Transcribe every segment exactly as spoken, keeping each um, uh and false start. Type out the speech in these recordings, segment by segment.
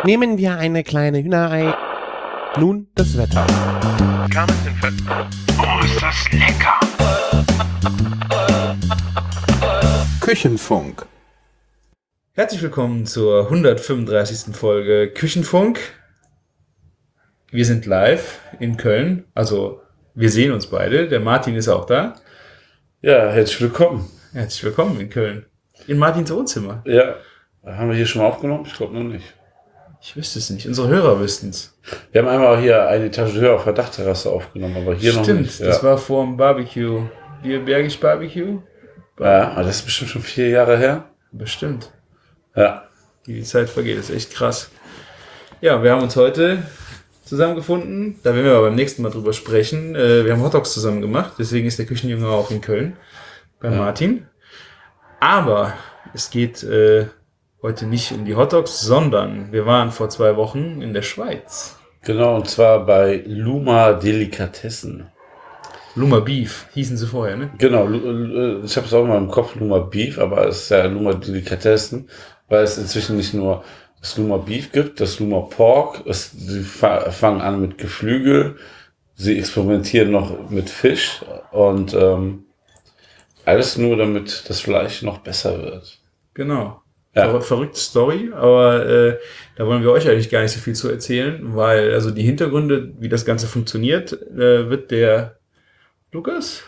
Nehmen wir eine kleine Hühnerei. Nun das Wetter. Oh, ist das lecker! Küchenfunk. Herzlich willkommen zur hundertfünfunddreißigsten Folge Küchenfunk. Wir sind live in Köln, also wir sehen uns beide. Der Martin ist auch da. Ja, herzlich willkommen. Herzlich willkommen in Köln. In Martins Wohnzimmer. Ja, haben wir hier schon mal aufgenommen? Ich glaube noch nicht. Ich wüsste es nicht. Unsere Hörer wüssten es. Wir haben einmal hier eine Etage höher auf der Dachterrasse aufgenommen, aber hier Stimmt, noch nicht. Stimmt, das ja. war vor dem Barbecue. Bier Bergisch Barbecue? Ja, aber das ist bestimmt schon vier Jahre her. Bestimmt. Ja. Wie die Zeit vergeht, ist echt krass. Ja, wir haben uns heute zusammengefunden. Da werden wir aber beim nächsten Mal drüber sprechen. Wir haben Hotdogs zusammen gemacht, deswegen ist der Küchenjunge auch in Köln bei ja. Martin. Aber es geht äh, heute nicht um die Hotdogs, sondern wir waren vor zwei Wochen in der Schweiz. Genau, und zwar bei Luma Delikatessen. Luma Beef hießen sie vorher, ne? Genau, ich habe es auch immer im Kopf, Luma Beef, aber es ist ja Luma Delikatessen, weil es inzwischen nicht nur das Luma Beef gibt, das Luma Pork, es, sie fangen an mit Geflügel, sie experimentieren noch mit Fisch und ähm, alles nur, damit das Fleisch noch besser wird. Genau. Ja. Ver- verrückte Story, aber äh, da wollen wir euch eigentlich gar nicht so viel zu erzählen, weil also die Hintergründe, wie das Ganze funktioniert, äh, wird der Lukas,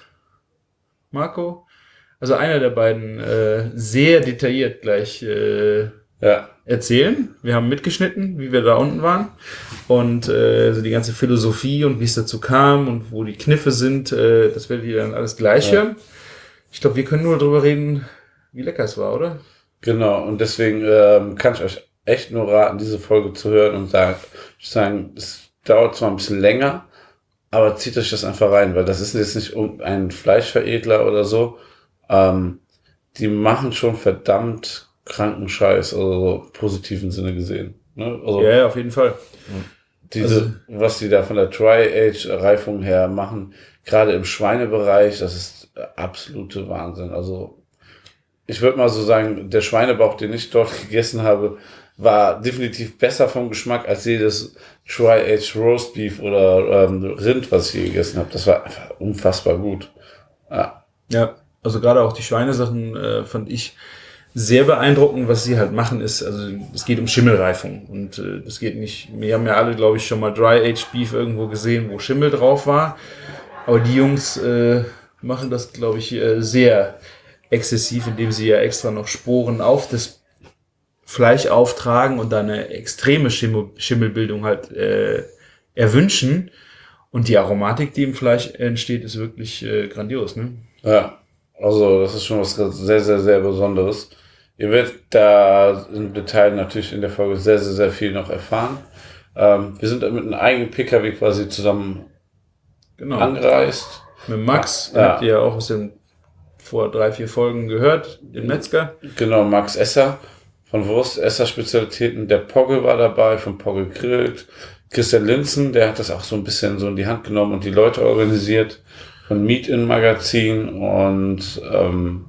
Marco, also einer der beiden äh, sehr detailliert gleich äh, ja. erzählen. Wir haben mitgeschnitten, wie wir da unten waren und äh, also die ganze Philosophie und wie es dazu kam und wo die Kniffe sind, äh, das werdet ihr dann alles gleich hören. Ja. Ich glaube, wir können nur darüber reden, wie lecker es war, oder? Genau, und deswegen ähm, kann ich euch echt nur raten, diese Folge zu hören und sagen, ich sagen, es dauert zwar ein bisschen länger, aber zieht euch das einfach rein, weil das ist jetzt nicht irgendein Fleischveredler oder so. Ähm, die machen schon verdammt kranken Scheiß, also so positiven Sinne gesehen. Ne? Also, ja, ja, auf jeden Fall. Diese, also, was die da von der Tri-Age-Reifung her machen, gerade im Schweinebereich, das ist absolute Wahnsinn. Also ich würde mal so sagen, der Schweinebauch, den ich dort gegessen habe, war definitiv besser vom Geschmack als jedes Tri-Age Roast Beef oder ähm, Rind, was ich hier gegessen habe. Das war einfach unfassbar gut. Ja, ja, also gerade auch die Schweinesachen äh, fand ich sehr beeindruckend. Was sie halt machen ist, also es geht um Schimmelreifung und äh, das geht nicht, wir haben ja alle, glaube ich, schon mal Dry-Age Beef irgendwo gesehen, wo Schimmel drauf war, aber die Jungs äh, machen das, glaube ich, äh, sehr exzessiv, indem sie ja extra noch Sporen auf das Fleisch auftragen und dann eine extreme Schimmel, Schimmelbildung halt äh, erwünschen. Und die Aromatik, die im Fleisch entsteht, ist wirklich äh, grandios, ne? Ja, also das ist schon was sehr, sehr, sehr Besonderes. Ihr werdet da im Detail natürlich in der Folge sehr, sehr, sehr viel noch erfahren. Ähm, wir sind mit einem eigenen P K W quasi zusammen genau. angereist. Mit Max, ja. habt ihr ja auch aus den vor drei, vier Folgen gehört, den Metzger. Genau, Max Esser von Wurst-Esser-Spezialitäten. Der Pogge war dabei, von Pogge Grillt. Christian Linzen, der hat das auch so ein bisschen so in die Hand genommen und die Leute organisiert. Von Meat-In-Magazin und ähm,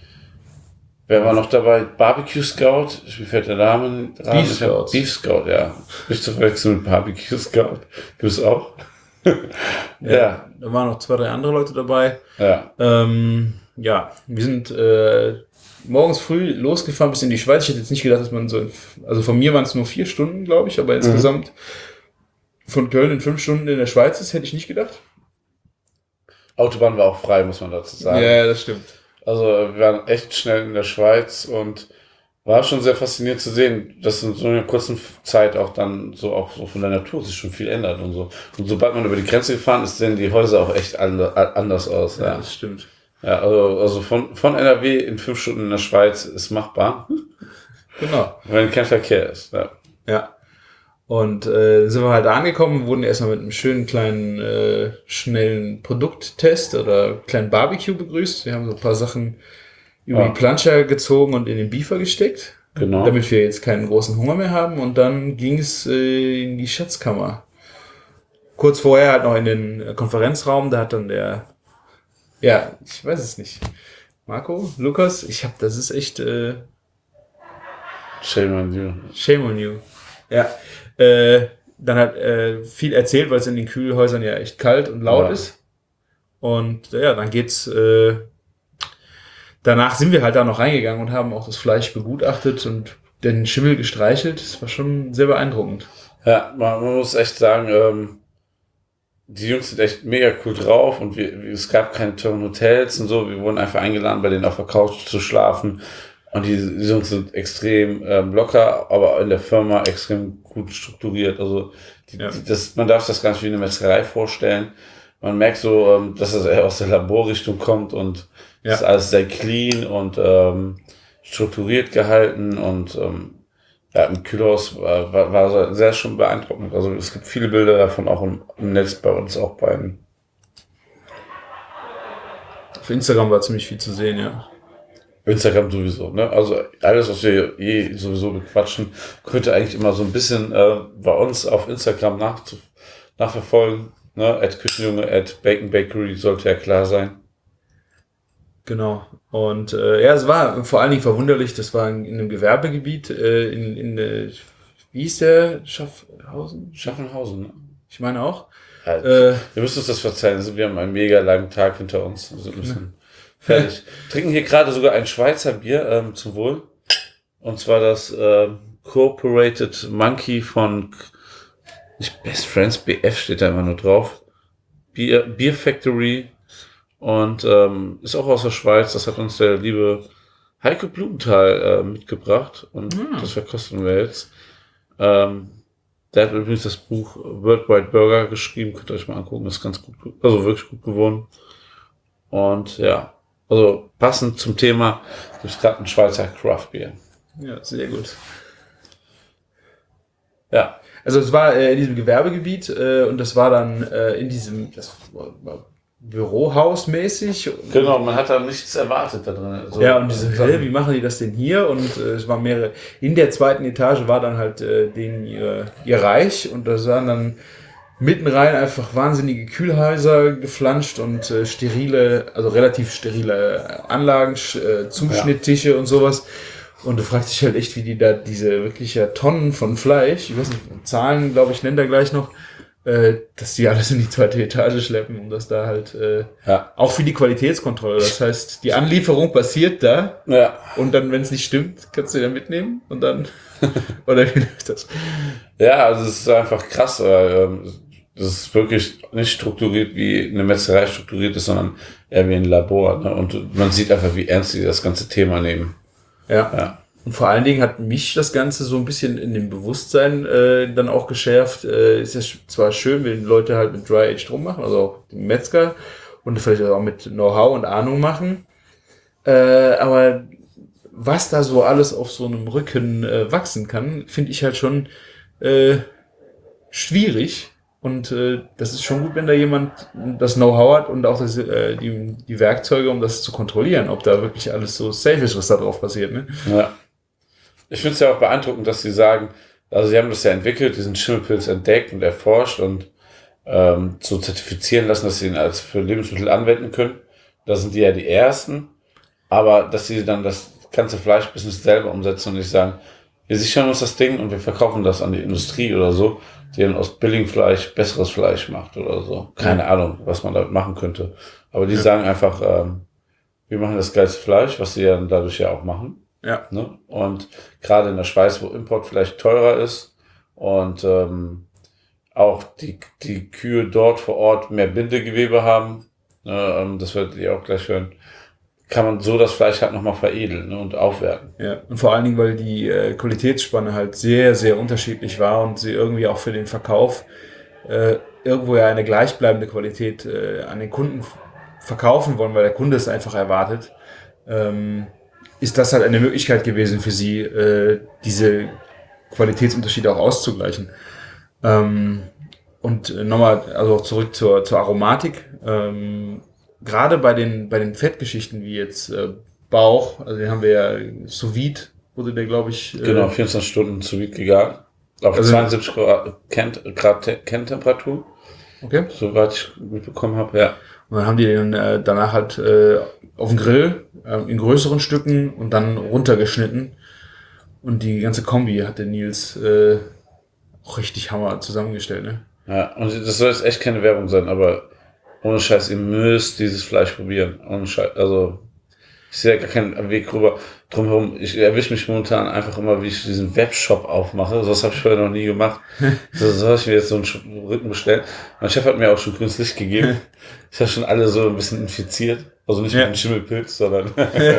wer war noch dabei? Barbecue Scout. Wie fällt der Name? Beef Scout. Beef Scout, ja. Nicht zu verwechseln mit Barbecue Scout. Du bist auch. ja, ja. Da waren noch zwei, drei andere Leute dabei. Ja. Ähm, ja, wir sind äh, morgens früh losgefahren bis in die Schweiz. Ich hätte jetzt nicht gedacht, dass man so, also von mir waren es nur vier Stunden, glaube ich, aber insgesamt mhm. von Köln in fünf Stunden in der Schweiz ist, hätte ich nicht gedacht. Autobahn war auch frei, muss man dazu sagen. Ja, das stimmt. Also wir waren echt schnell in der Schweiz und war schon sehr faszinierend zu sehen, dass in so einer kurzen Zeit auch dann so auch so von der Natur sich schon viel ändert und so. Und sobald man über die Grenze gefahren ist, sehen die Häuser auch echt anders aus. Ja, ja. das stimmt. Ja, also, also von, von N R W in fünf Stunden in der Schweiz ist machbar. Genau. Wenn kein Verkehr ist. Ja. Ja. Und äh, sind wir halt da angekommen, wurden erstmal mit einem schönen kleinen, äh, schnellen Produkttest oder kleinen Barbecue begrüßt. Wir haben so ein paar Sachen über ja. die Planscher gezogen und in den Beefer gesteckt. Genau. Damit wir jetzt keinen großen Hunger mehr haben. Und dann ging es äh, in die Schatzkammer. Kurz vorher halt noch in den Konferenzraum, da hat dann der, ja, ich weiß es nicht, Marco, Lukas, ich hab, das ist echt, äh, Shame on you. Shame on you. Ja, äh, dann hat äh, viel erzählt, weil es in den Kühlhäusern ja echt kalt und laut Ja. ist. Und ja, dann geht's. Äh, danach sind wir halt da noch reingegangen und haben auch das Fleisch begutachtet und den Schimmel gestreichelt. Das war schon sehr beeindruckend. Ja, man, man muss echt sagen, ähm, die Jungs sind echt mega cool drauf und wir, es gab keine teuren Hotels und so. Wir wurden einfach eingeladen, bei denen auf der Couch zu schlafen. Und die, die Jungs sind extrem ähm, locker, aber in der Firma extrem gut strukturiert. Also die, Ja. die, das, man darf das gar nicht wie eine Metzgerei vorstellen. Man merkt so, ähm, dass es eher aus der Laborrichtung kommt und Ja. das ist alles sehr clean und ähm, strukturiert gehalten und ähm, ja, im Kühlhaus war, war, war sehr schon beeindruckend. Also es gibt viele Bilder davon auch im, im Netz bei uns auch beiden. Auf Instagram war ziemlich viel zu sehen, ja. Instagram sowieso, ne? Also alles, was wir je sowieso bequatschen, könnte eigentlich immer so ein bisschen äh, bei uns auf Instagram nach, nachverfolgen. Ne? At Küchenjunge, at Bacon Bakery sollte ja klar sein. Genau. Und äh, ja, es war vor allen Dingen verwunderlich, das war in, in einem Gewerbegebiet, äh, in, in äh, wie hieß der? Schaffhausen? Schaffenhausen, ne? Ich meine auch. Ja, Äh, wir müssen uns das verzeihen, also wir haben einen mega langen Tag hinter uns. Wir sind ein bisschen fertig. Trinken hier gerade sogar ein Schweizer Bier ähm, zum Wohl. Und zwar das ähm, Cooperated Monkey von nicht Best Friends, B F steht da immer nur drauf. Beer, Beer Factory. Und ähm, ist auch aus der Schweiz. Das hat uns der liebe Heiko Blumenthal äh, mitgebracht. Und Hm. das verkosten wir jetzt. Ähm, der hat übrigens das Buch Worldwide Burger geschrieben. Könnt ihr euch mal angucken. Das ist ganz gut, also wirklich gut geworden. Und ja, also passend zum Thema gibt es gerade ein Schweizer Craft Beer. ja, sehr gut. Ja, Also es war äh, in diesem Gewerbegebiet äh, und das war dann äh, in diesem das war, war Bürohaus mäßig. genau, man hat da nichts erwartet da drin. So, Ja, und diese, Sachen. hä, wie machen die das denn hier? Und äh, es waren mehrere. In der zweiten Etage war dann halt äh, denen ihr, ihr Reich und da waren dann mitten rein einfach wahnsinnige Kühlhäuser geflanscht und äh, sterile, also relativ sterile Anlagen, äh, Zuschnitttische und sowas. Und du fragst dich halt echt, wie die da diese wirklich ja Tonnen von Fleisch, ich weiß nicht, Zahlen, glaube ich, nennt er gleich noch, äh, dass die alles in die zweite Etage schleppen, um das da halt, äh, Ja. auch für die Qualitätskontrolle. Das heißt, die Anlieferung passiert da Ja, und dann, wenn es nicht stimmt, kannst du den mitnehmen und dann, oder wie läuft das? ja, also es ist einfach krass, weil ähm, das ist wirklich nicht strukturiert, wie eine Metzgerei strukturiert ist, sondern eher wie ein Labor. Ne? Und man sieht einfach, wie ernst die das ganze Thema nehmen. Ja. Ja. Und vor allen Dingen hat mich das Ganze so ein bisschen in dem Bewusstsein äh, dann auch geschärft. Äh, ist ja sch- zwar schön, wenn Leute halt mit Dry Aged rummachen, also auch die Metzger und vielleicht auch mit Know-how und Ahnung machen. Äh, aber was da so alles auf so einem Rücken äh, wachsen kann, finde ich halt schon äh, schwierig. Und äh, das ist schon gut, wenn da jemand das Know-how hat und auch das, äh, die, die Werkzeuge, um das zu kontrollieren, ob da wirklich alles so safe ist, was da drauf passiert. Ne? Ja. Ich finde es ja auch beeindruckend, dass sie sagen, also sie haben das ja entwickelt, diesen Schimmelpilz entdeckt und erforscht und ähm, so zertifizieren lassen, dass sie ihn als für Lebensmittel anwenden können. Da sind die ja die Ersten. Aber dass sie dann das ganze Fleischbusiness selber umsetzen und nicht sagen, wir sichern uns das Ding und wir verkaufen das an die Industrie oder so, die dann aus Billigfleisch besseres Fleisch macht oder so. Keine Ahnung, was man damit machen könnte. Aber die Ja. sagen einfach, ähm, wir machen das geilste Fleisch, was sie ja dadurch ja auch machen. Ja. Ne? Und gerade in der Schweiz, wo Import vielleicht teurer ist und ähm, auch die, die Kühe dort vor Ort mehr Bindegewebe haben, ne, ähm, das werdet ihr auch gleich hören, kann man so das Fleisch halt nochmal veredeln, ne, und aufwerten. Ja, und vor allen Dingen, weil die äh, Qualitätsspanne halt sehr, sehr unterschiedlich war und sie irgendwie auch für den Verkauf äh, irgendwo ja eine gleichbleibende Qualität äh, an den Kunden f- verkaufen wollen, weil der Kunde es einfach erwartet, ähm, ist das halt eine Möglichkeit gewesen für sie, äh, diese Qualitätsunterschiede auch auszugleichen. Ähm, und äh, nochmal, also auch zurück zur, zur Aromatik. Ähm, gerade bei den, bei den Fettgeschichten wie jetzt äh, Bauch, also den haben wir ja sous vide, wurde der, glaube ich, äh, Genau, vierundzwanzig Stunden zu vide gegangen. Auf Also- zweiundsiebzig Grad, Kent, Grad Te- Kerntemperatur, okay. soweit ich mitbekommen habe, ja. Und dann haben die den äh, danach halt äh, auf dem Grill äh, in größeren Stücken und dann runtergeschnitten. Und die ganze Kombi hat der Nils äh, auch richtig Hammer zusammengestellt, ne? Ja, und das soll jetzt echt keine Werbung sein, aber ohne Scheiß, ihr müsst dieses Fleisch probieren. Ohne Scheiß, also ich sehe gar keinen Weg rüber drumherum. Ich erwische mich momentan einfach immer, wie ich diesen Webshop aufmache. So was habe ich vorher noch nie gemacht. So, so habe ich mir jetzt so einen Rücken bestellt. Mein Chef hat mir auch schon grünes Licht gegeben. Ich habe schon alle so ein bisschen infiziert. Also nicht Ja. mit einem Schimmelpilz, sondern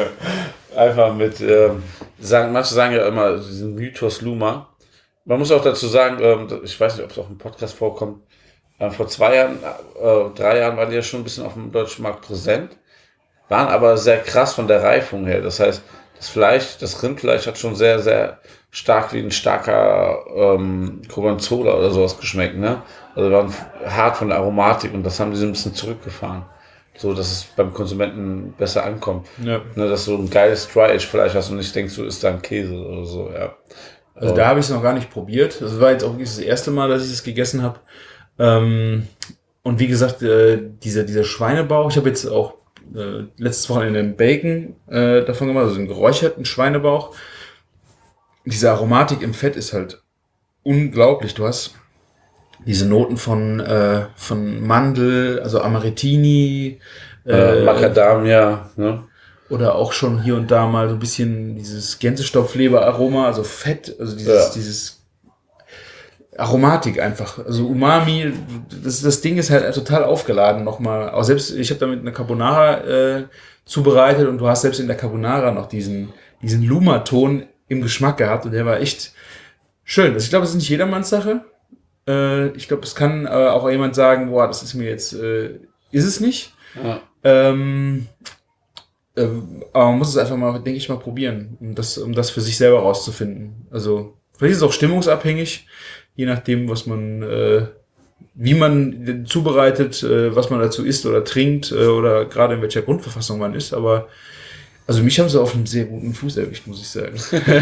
einfach mit, ähm, sagen, manche sagen ja immer diesen Mythos Luma. Man muss auch dazu sagen, ähm, ich weiß nicht, ob es auch im Podcast vorkommt, äh, vor zwei Jahren, äh, drei Jahren waren die ja schon ein bisschen auf dem deutschen Markt präsent, waren aber sehr krass von der Reifung her. Das heißt, das Fleisch, das Rindfleisch hat schon sehr, sehr stark wie ein starker ähm, Gorgonzola oder sowas geschmeckt, ne? Also waren hart von der Aromatik und das haben die so ein bisschen zurückgefahren. So, dass es beim Konsumenten besser ankommt. Ja. Ne, dass du ein geiles Dry-Age-Fleisch hast und nicht denkst, du isst da ein Käse oder so, ja. Also da habe ich es noch gar nicht probiert. Das war jetzt auch wirklich das erste Mal, dass ich es gegessen habe. Ähm, und wie gesagt, äh, dieser, dieser Schweinebauch, ich habe jetzt auch äh, letztes Wochenende einen Bacon äh, davon gemacht, also einen geräucherten Schweinebauch. Diese Aromatik im Fett ist halt unglaublich. Du hast diese Noten von, äh, von Mandel, also Amarettini, Äh, Macadamia, ne? oder auch schon hier und da mal so ein bisschen dieses Gänsestopfleber-Aroma, also Fett, also dieses, Ja. dieses Aromatik einfach, also Umami, das, das Ding ist halt total aufgeladen nochmal. Auch selbst, ich habe damit eine Carbonara äh, zubereitet und du hast selbst in der Carbonara noch diesen, diesen Luma-Ton im Geschmack gehabt und der war echt schön. Also ich glaube, es ist nicht jedermanns Sache. Äh, ich glaube, es kann äh, auch jemand sagen, boah, das ist mir jetzt, äh, ist es nicht. Ja. Ähm, äh, aber man muss es einfach mal, denke ich mal, probieren, um das, um das für sich selber rauszufinden. Also vielleicht ist es auch stimmungsabhängig, je nachdem, was man, äh, wie man zubereitet, äh, was man dazu isst oder trinkt äh, oder gerade in welcher Grundverfassung man ist. Aber also mich haben sie auf einem sehr guten Fuß erwischt, muss ich sagen.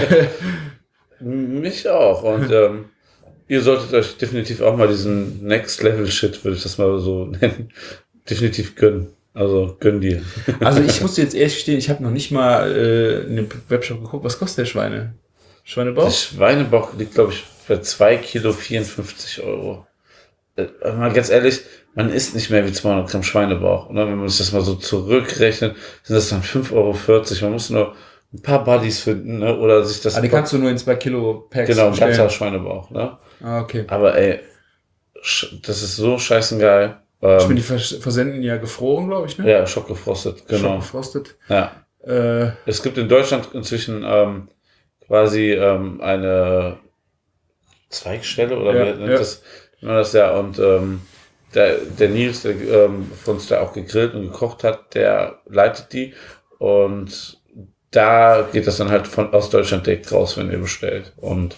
Mich auch. Und ähm, ihr solltet euch definitiv auch mal diesen Next Level Shit, würde ich das mal so nennen, definitiv gönnen. Also gönn dir. Also ich muss jetzt ehrlich gestehen, ich habe noch nicht mal äh, in dem Webshop geguckt, was kostet der Schweine? Schweinebauch? Der Schweinebauch liegt, glaube ich, für zwei Kilo vierundfünfzig Euro. Äh, mal ganz ehrlich, man isst nicht mehr wie zweihundert Gramm Schweinebauch. Und wenn man sich das mal so zurückrechnet, sind das dann fünf Euro vierzig. Man muss nur ein paar Buddies finden, ne? Oder sich das... Ah, die kannst du nur in zwei Kilo Packs Genau, ein bestellen. ganzer Schweinebauch. Ne? Ah, okay. Aber ey, sch- das ist so scheißengeil. Ich bin Ähm, die vers versenden ja gefroren, glaube ich, ne? ja, schockgefrostet, genau. Schockgefrostet. Ja. Äh, Es gibt in Deutschland inzwischen ähm, quasi ähm, eine Zweigstelle oder Ja, wie nennt ja. das, wie man das ja, und ähm, der, der Nils, der ähm, von uns da auch gegrillt und gekocht hat, der leitet die und da geht das dann halt von aus Deutschland direkt raus, wenn ihr bestellt. Und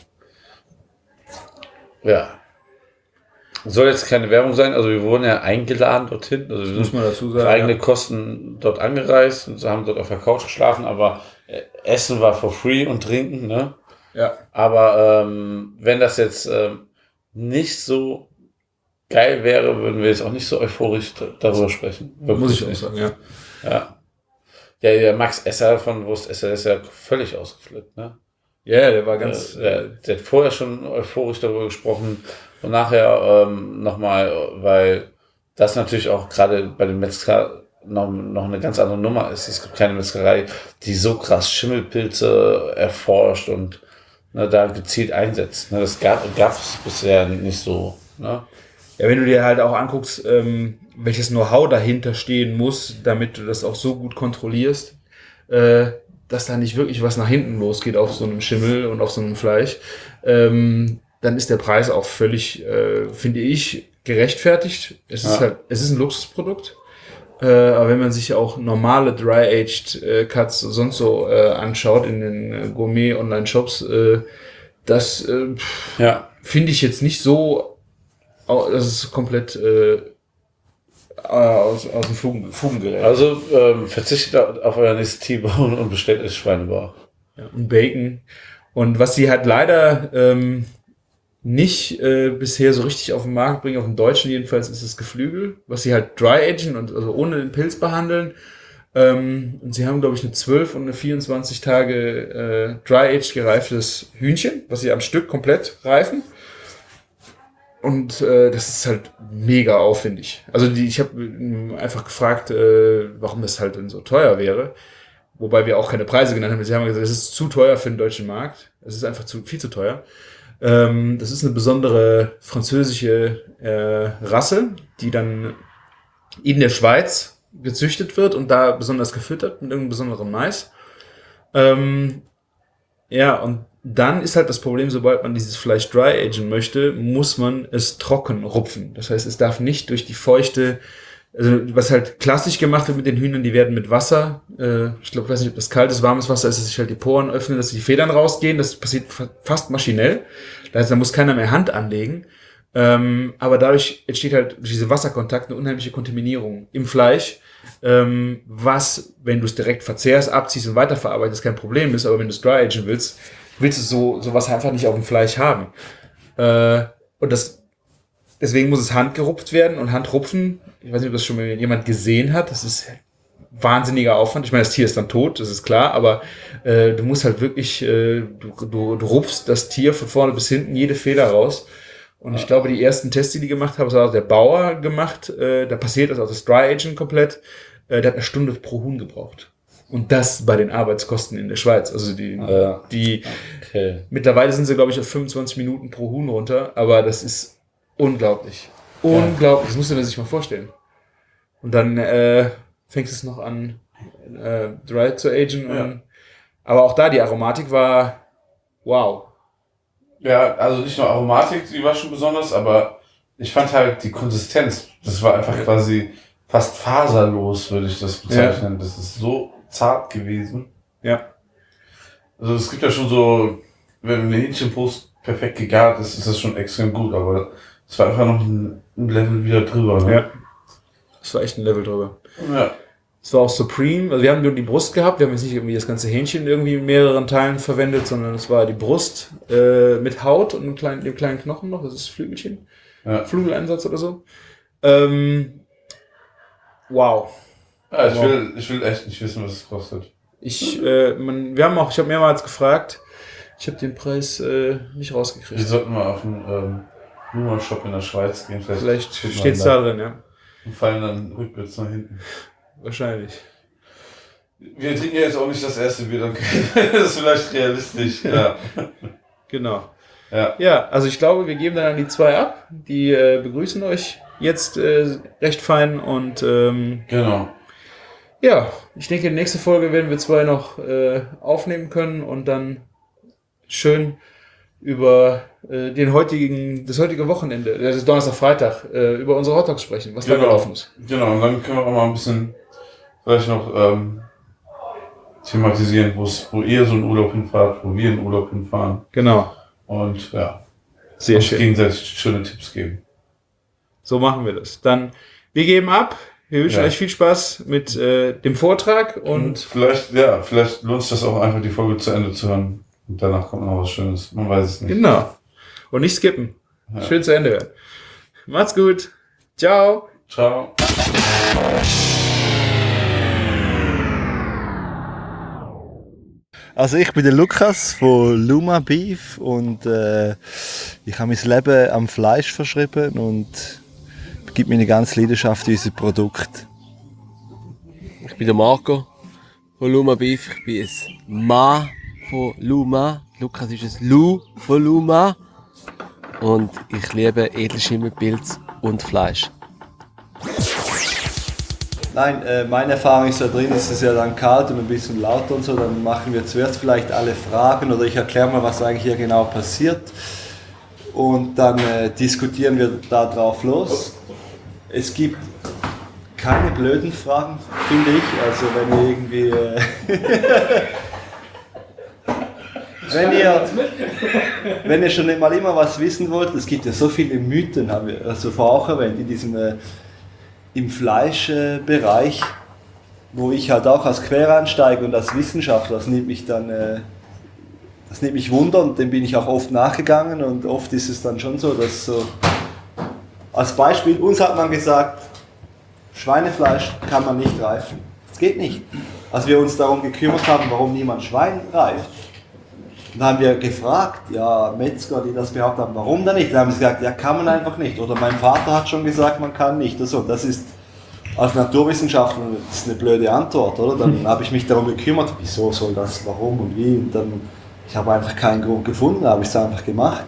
ja. Soll jetzt keine Werbung sein, also wir wurden ja eingeladen dorthin, also wir muss sind man dazu auf sagen. eigene Ja. Kosten dort angereist und haben dort auf der Couch geschlafen, aber äh, Essen war for free und Trinken, ne? Ja. Aber ähm, wenn das jetzt ähm, nicht so geil wäre, würden wir jetzt auch nicht so euphorisch d- darüber sprechen. Muss Wirklich ich auch nicht. sagen, ja. Ja. Ja, der Max Esser von Wurstesser ist ja völlig ausgeflippt, ne? Ja, der war ganz. Äh, der, der hat vorher schon euphorisch darüber gesprochen und nachher ähm, nochmal, weil das natürlich auch gerade bei den Metzger noch, noch eine ganz andere Nummer ist. Es gibt keine Metzgerei, die so krass Schimmelpilze erforscht und ne, da gezielt einsetzt. Ne, das gab es bisher nicht so. Ne? Ja, wenn du dir halt auch anguckst, ähm, welches Know-how dahinter stehen muss, damit du das auch so gut kontrollierst, äh, dass da nicht wirklich was nach hinten losgeht auf so einem Schimmel und auf so einem Fleisch, ähm, dann ist der Preis auch völlig, äh, finde ich, gerechtfertigt. Es ist Ja. halt, es ist ein Luxusprodukt. Äh, aber wenn man sich auch normale Dry-Aged äh, Cuts sonst so äh, anschaut in den äh, Gourmet-Online-Shops, äh, das äh, pff, Ja. finde ich jetzt nicht so, au- das ist komplett äh, aus, aus dem Fugen, Fugen gerät. Also ähm, verzichtet auf euer nächstes T-Bone und bestellt euch Schweinebauch. Ja, und Bacon. Und was sie halt leider ähm, nicht äh, bisher so richtig auf den Markt bringen, auf dem Deutschen jedenfalls, ist das Geflügel, was sie halt dry-agen und also ohne den Pilz behandeln. Ähm, und sie haben, glaube ich, eine zwölf und eine vierundzwanzig Tage äh, dry-aged gereiftes Hühnchen, was sie am Stück komplett reifen. Und äh, das ist halt mega aufwendig. Also die, ich habe einfach gefragt, äh, warum das halt denn so teuer wäre. Wobei wir auch keine Preise genannt haben. Sie haben gesagt, es ist zu teuer für den deutschen Markt. Es ist einfach zu, viel zu teuer. Ähm, das ist eine besondere französische äh, Rasse, die dann in der Schweiz gezüchtet wird und da besonders gefüttert mit irgendeinem besonderen Mais. Ähm, ja, und dann ist halt das Problem, sobald man dieses Fleisch dry agen möchte, muss man es trocken rupfen. Das heißt, es darf nicht durch die feuchte, also was halt klassisch gemacht wird mit den Hühnern, die werden mit Wasser, äh, ich glaube, ich weiß nicht, ob das kaltes, warmes Wasser ist, dass sich halt die Poren öffnen, dass die Federn rausgehen. Das passiert fa- fast maschinell. Das heißt, da muss keiner mehr Hand anlegen. Ähm, aber dadurch entsteht halt durch diese Wasserkontakt eine unheimliche Kontaminierung im Fleisch, ähm, was, wenn du es direkt verzehrst, abziehst und weiterverarbeitest, kein Problem ist. Aber wenn du es dry agen willst, willst du so sowas einfach nicht auf dem Fleisch haben. Äh, und das deswegen muss es handgerupft werden und Handrupfen. Ich weiß nicht, ob das schon mal jemand gesehen hat. Das ist wahnsinniger Aufwand. Ich meine, das Tier ist dann tot, das ist klar, aber äh, du musst halt wirklich, äh, du, du, du rupfst das Tier von vorne bis hinten jede Feder raus. Und ich glaube, die ersten Tests, die die gemacht haben, das hat auch der Bauer gemacht. Äh, da passiert das auch das Dry Aging komplett. Äh, der hat eine Stunde pro Huhn gebraucht. Und das bei den Arbeitskosten in der Schweiz. Also die, Ja. die Okay. mittlerweile sind sie, glaube ich, auf fünfundzwanzig Minuten pro Huhn runter. Aber das ist unglaublich. Unglaublich. Das musst du dir sich mal vorstellen. Und dann äh, fängst du es noch an, äh, dry zu agen. Ja. Und, aber auch da, die Aromatik war wow. Ja, also nicht nur Aromatik, die war schon besonders, aber ich fand halt die Konsistenz, das war einfach quasi fast faserlos, würde ich das bezeichnen. Ja. Das ist so zart gewesen. Ja. Also es gibt ja schon so, wenn eine Hähnchenbrust perfekt gegart ist, ist das schon extrem gut, aber es war einfach noch ein, ein Level wieder drüber. Ne? Ja. Das war echt ein Level drüber. Ja. Es war auch Supreme, also wir haben nur die Brust gehabt, wir haben jetzt nicht irgendwie das ganze Hähnchen irgendwie in mehreren Teilen verwendet, sondern es war die Brust äh, mit Haut und einem kleinen, dem kleinen Knochen noch, das ist Flügelchen, Ja. Flügeleinsatz oder so. Ähm, wow. Ja, ich wow. will, ich will echt nicht wissen, was es kostet. Ich, äh, man, wir haben auch, ich habe mehrmals gefragt, ich habe den Preis äh, nicht Wir rausgekriegt. sollten mal auf einen ähm, Nummer-Shop in der Schweiz gehen, vielleicht, Vielleicht finden wir steht's ihn da drin, ja. und fallen dann rückwärts nach hinten. Wahrscheinlich. Wir trinken ja jetzt auch nicht das erste Bier, dann das ist vielleicht realistisch. Ja. Genau. Ja. Ja, also ich glaube, wir geben dann an die zwei ab. Die äh, begrüßen euch jetzt äh, recht fein und ähm, Genau. ja, ich denke, in der nächsten Folge werden wir zwei noch äh, aufnehmen können und dann schön über äh, den heutigen, das heutige Wochenende, das ist Donnerstag, Freitag, äh, über unsere Hot Dogs sprechen, was da Genau. gelaufen ist. Genau, und dann können wir auch mal ein bisschen vielleicht noch ähm, thematisieren, wo's, wo ihr so einen Urlaub hinfahrt, wo wir einen Urlaub hinfahren. Genau. Und ja, Sehr uns schön. gegenseitig schöne Tipps geben. So machen wir das. Dann, wir geben ab. Wir wünschen Ja. euch viel Spaß mit äh, dem Vortrag Und und vielleicht, ja, vielleicht lohnt sich das auch einfach, die Folge zu Ende zu hören. Und danach kommt noch was Schönes. Man weiß es nicht. genau. Und nicht skippen. Ja. Schön zu Ende hören. Macht's gut. Ciao. Ciao. Also ich bin der Lukas von Luma Beef und äh, ich habe mein Leben am Fleisch verschrieben und gebe meine ganze Leidenschaft in unser Produkt. Ich bin der Marco von Luma Beef. Ich bin ein Ma von Luma. Lukas ist ein Lu von Luma. Und ich liebe Edelschimmelpilz und Fleisch. Nein, äh, meine Erfahrung ist, da drin ist es ja dann kalt und ein bisschen lauter und so, dann machen wir zuerst vielleicht alle Fragen oder ich erkläre mal, was eigentlich hier genau passiert und dann äh, diskutieren wir da drauf los. Es gibt keine blöden Fragen, finde ich, also wenn ihr irgendwie... Äh, wenn ihr, wenn ihr schon mal immer was wissen wollt, es gibt ja so viele Mythen, haben wir also vorher auch erwähnt, in diesem... Äh, im Fleischbereich, äh, wo ich halt auch als Quereinsteiger und als Wissenschaftler, das nimmt mich dann, äh, das nimmt mich Wunder und dem bin ich auch oft nachgegangen und oft ist es dann schon so, dass so, als Beispiel, uns hat man gesagt, Schweinefleisch kann man nicht reifen. Das geht nicht. Als wir uns darum gekümmert haben, warum niemand Schwein reift, dann haben wir gefragt, ja, Metzger, die das behauptet haben, warum dann nicht? Dann haben sie gesagt, ja, kann man einfach nicht. Oder mein Vater hat schon gesagt, man kann nicht. Also, das ist als Naturwissenschaftler das ist eine blöde Antwort, oder? Dann habe ich mich darum gekümmert, wieso soll das, warum und wie. Und dann, ich habe einfach keinen Grund gefunden, habe ich es einfach gemacht.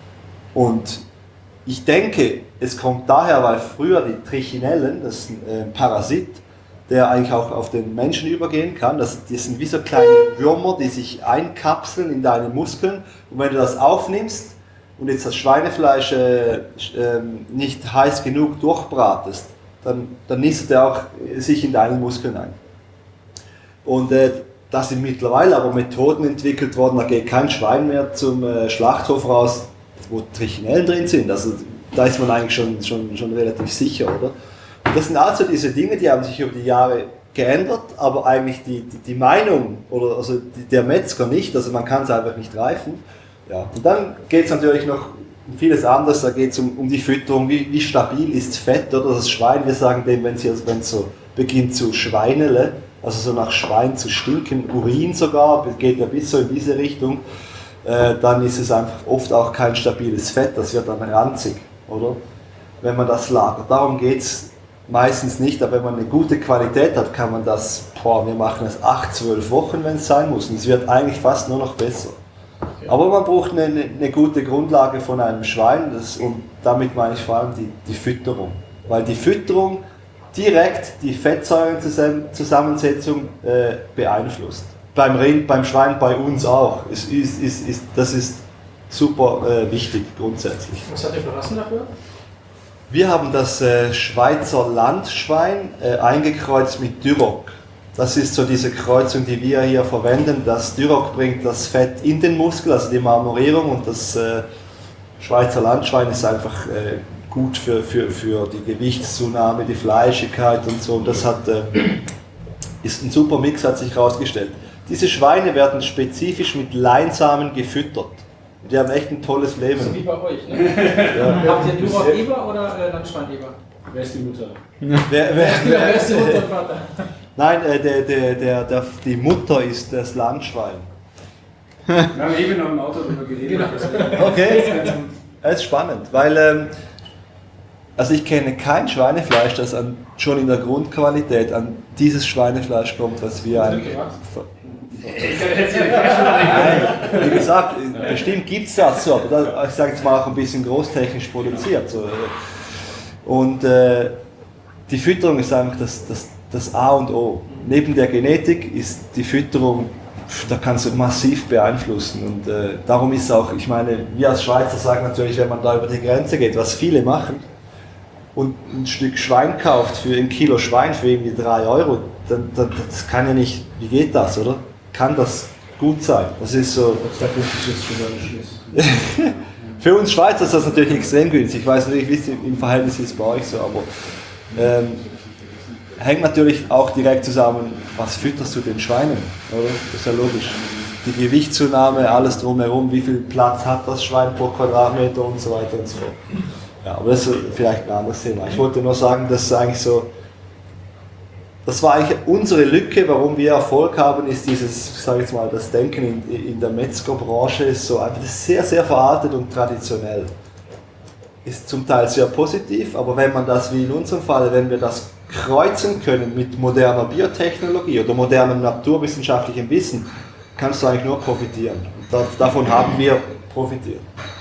Und ich denke, es kommt daher, weil früher die Trichinellen, das ist ein Parasit, der eigentlich auch auf den Menschen übergehen kann. Das, das sind wie so kleine Würmer, die sich einkapseln in deine Muskeln. Und wenn du das aufnimmst und jetzt das Schweinefleisch äh, äh, nicht heiß genug durchbratest, dann, dann nistet er auch sich in deine Muskeln ein. Und äh, da sind mittlerweile aber Methoden entwickelt worden, da geht kein Schwein mehr zum äh, Schlachthof raus, wo Trichinellen drin sind. Also da ist man eigentlich schon, schon, schon relativ sicher, oder? Das sind also diese Dinge, die haben sich über die Jahre geändert, aber eigentlich die, die, die Meinung oder also die, der Metzger nicht, also man kann es einfach nicht reifen. Ja. Und dann geht es natürlich noch um vieles anderes, da geht es um, um die Fütterung, wie, wie stabil ist Fett oder das Schwein, wir sagen dem, wenn es so beginnt zu schweinele, also so nach Schwein zu stinken, Urin sogar, geht ja bis so in diese Richtung, äh, dann ist es einfach oft auch kein stabiles Fett, das wird dann ranzig, oder? Wenn man das lagert. Darum geht es meistens nicht, aber wenn man eine gute Qualität hat, kann man das, boah, wir machen das acht, zwölf Wochen, wenn es sein muss. Und es wird eigentlich fast nur noch besser. Okay. Aber man braucht eine, eine, eine gute Grundlage von einem Schwein das, und damit meine ich vor allem die, die Fütterung. Weil die Fütterung direkt die Fettsäurenzusammensetzung äh, beeinflusst. Beim Rind, beim Schwein, bei uns auch. Es ist, ist, ist, das ist super äh, wichtig grundsätzlich. Was hat ihr für Rassen dafür? Wir haben das äh, Schweizer Landschwein äh, eingekreuzt mit Duroc. Das ist so diese Kreuzung, die wir hier verwenden. Das Duroc bringt das Fett in den Muskel, also die Marmorierung, und das äh, Schweizer Landschwein ist einfach äh, gut für, für, für die Gewichtszunahme, die Fleischigkeit und so. Und das hat, äh, ist ein super Mix, hat sich herausgestellt. Diese Schweine werden spezifisch mit Leinsamen gefüttert. Die haben echt ein tolles Leben. So wie bei euch, ne? Ja. Habt ihr Duroc-Eber oder äh, Landschwein-Eber? Wer ist die Mutter? Wer, wer, Ja, wer ist die Mutter und Vater? Nein, äh, der, der, der, der, die Mutter ist das Landschwein. Wir haben eben noch im Auto darüber geredet. Genau. Okay, das ist spannend, weil ähm, also ich kenne kein Schweinefleisch, das an, schon in der Grundqualität an dieses Schweinefleisch kommt, was wir eigentlich... Nein, wie gesagt, bestimmt gibt es das so, aber das, ich sage jetzt mal auch ein bisschen großtechnisch produziert. So. Und äh, die Fütterung ist einfach das, das, das A und O. Neben der Genetik ist die Fütterung, da kannst du massiv beeinflussen. Und äh, darum ist auch, ich meine, wir als Schweizer sagen natürlich, wenn man da über die Grenze geht, was viele machen, und ein Stück Schwein kauft für ein Kilo Schwein für irgendwie drei Euro, dann, dann, das kann ja nicht, wie geht das, oder? Kann das gut sein? Das ist so. Für uns Schweizer ist das natürlich extrem günstig. Ich weiß nicht, wie es im Verhältnis ist bei euch so, aber ähm, hängt natürlich auch direkt zusammen, was fütterst du den Schweinen, oder? Das ist ja logisch. Die Gewichtszunahme, alles drumherum, wie viel Platz hat das Schwein pro Quadratmeter und so weiter und so fort. Ja, aber das ist vielleicht ein anderes Thema. Ich wollte nur sagen, dass es eigentlich so. Das war eigentlich unsere Lücke, warum wir Erfolg haben, ist dieses, sage ich jetzt mal, das Denken in, in der Metzgerbranche ist so einfach das ist sehr, sehr veraltet und traditionell. Ist zum Teil sehr positiv, aber wenn man das, wie in unserem Fall, wenn wir das kreuzen können mit moderner Biotechnologie oder modernem naturwissenschaftlichem Wissen, kannst du eigentlich nur profitieren. Und da, davon haben wir profitiert.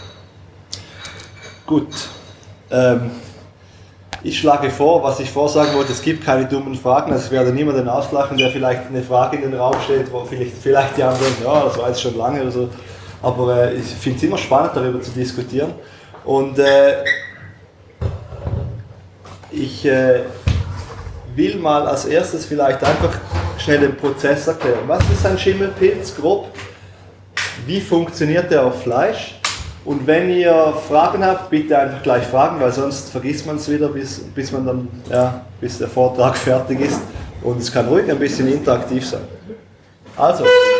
Gut. Ähm, Ich schlage vor, was ich vorsagen wollte, es gibt keine dummen Fragen, also ich werde niemanden auslachen, der vielleicht eine Frage in den Raum stellt, wo vielleicht, vielleicht die anderen, ja, das war jetzt schon lange oder so, aber äh, ich finde es immer spannend, darüber zu diskutieren. Und äh, ich äh, will mal als erstes vielleicht einfach schnell den Prozess erklären. Was ist ein Schimmelpilz, grob? Wie funktioniert der auf Fleisch? Und wenn ihr Fragen habt, bitte einfach gleich fragen, weil sonst vergisst man es wieder, bis, bis, man dann, ja, bis der Vortrag fertig ist. Und es kann ruhig ein bisschen interaktiv sein. Also,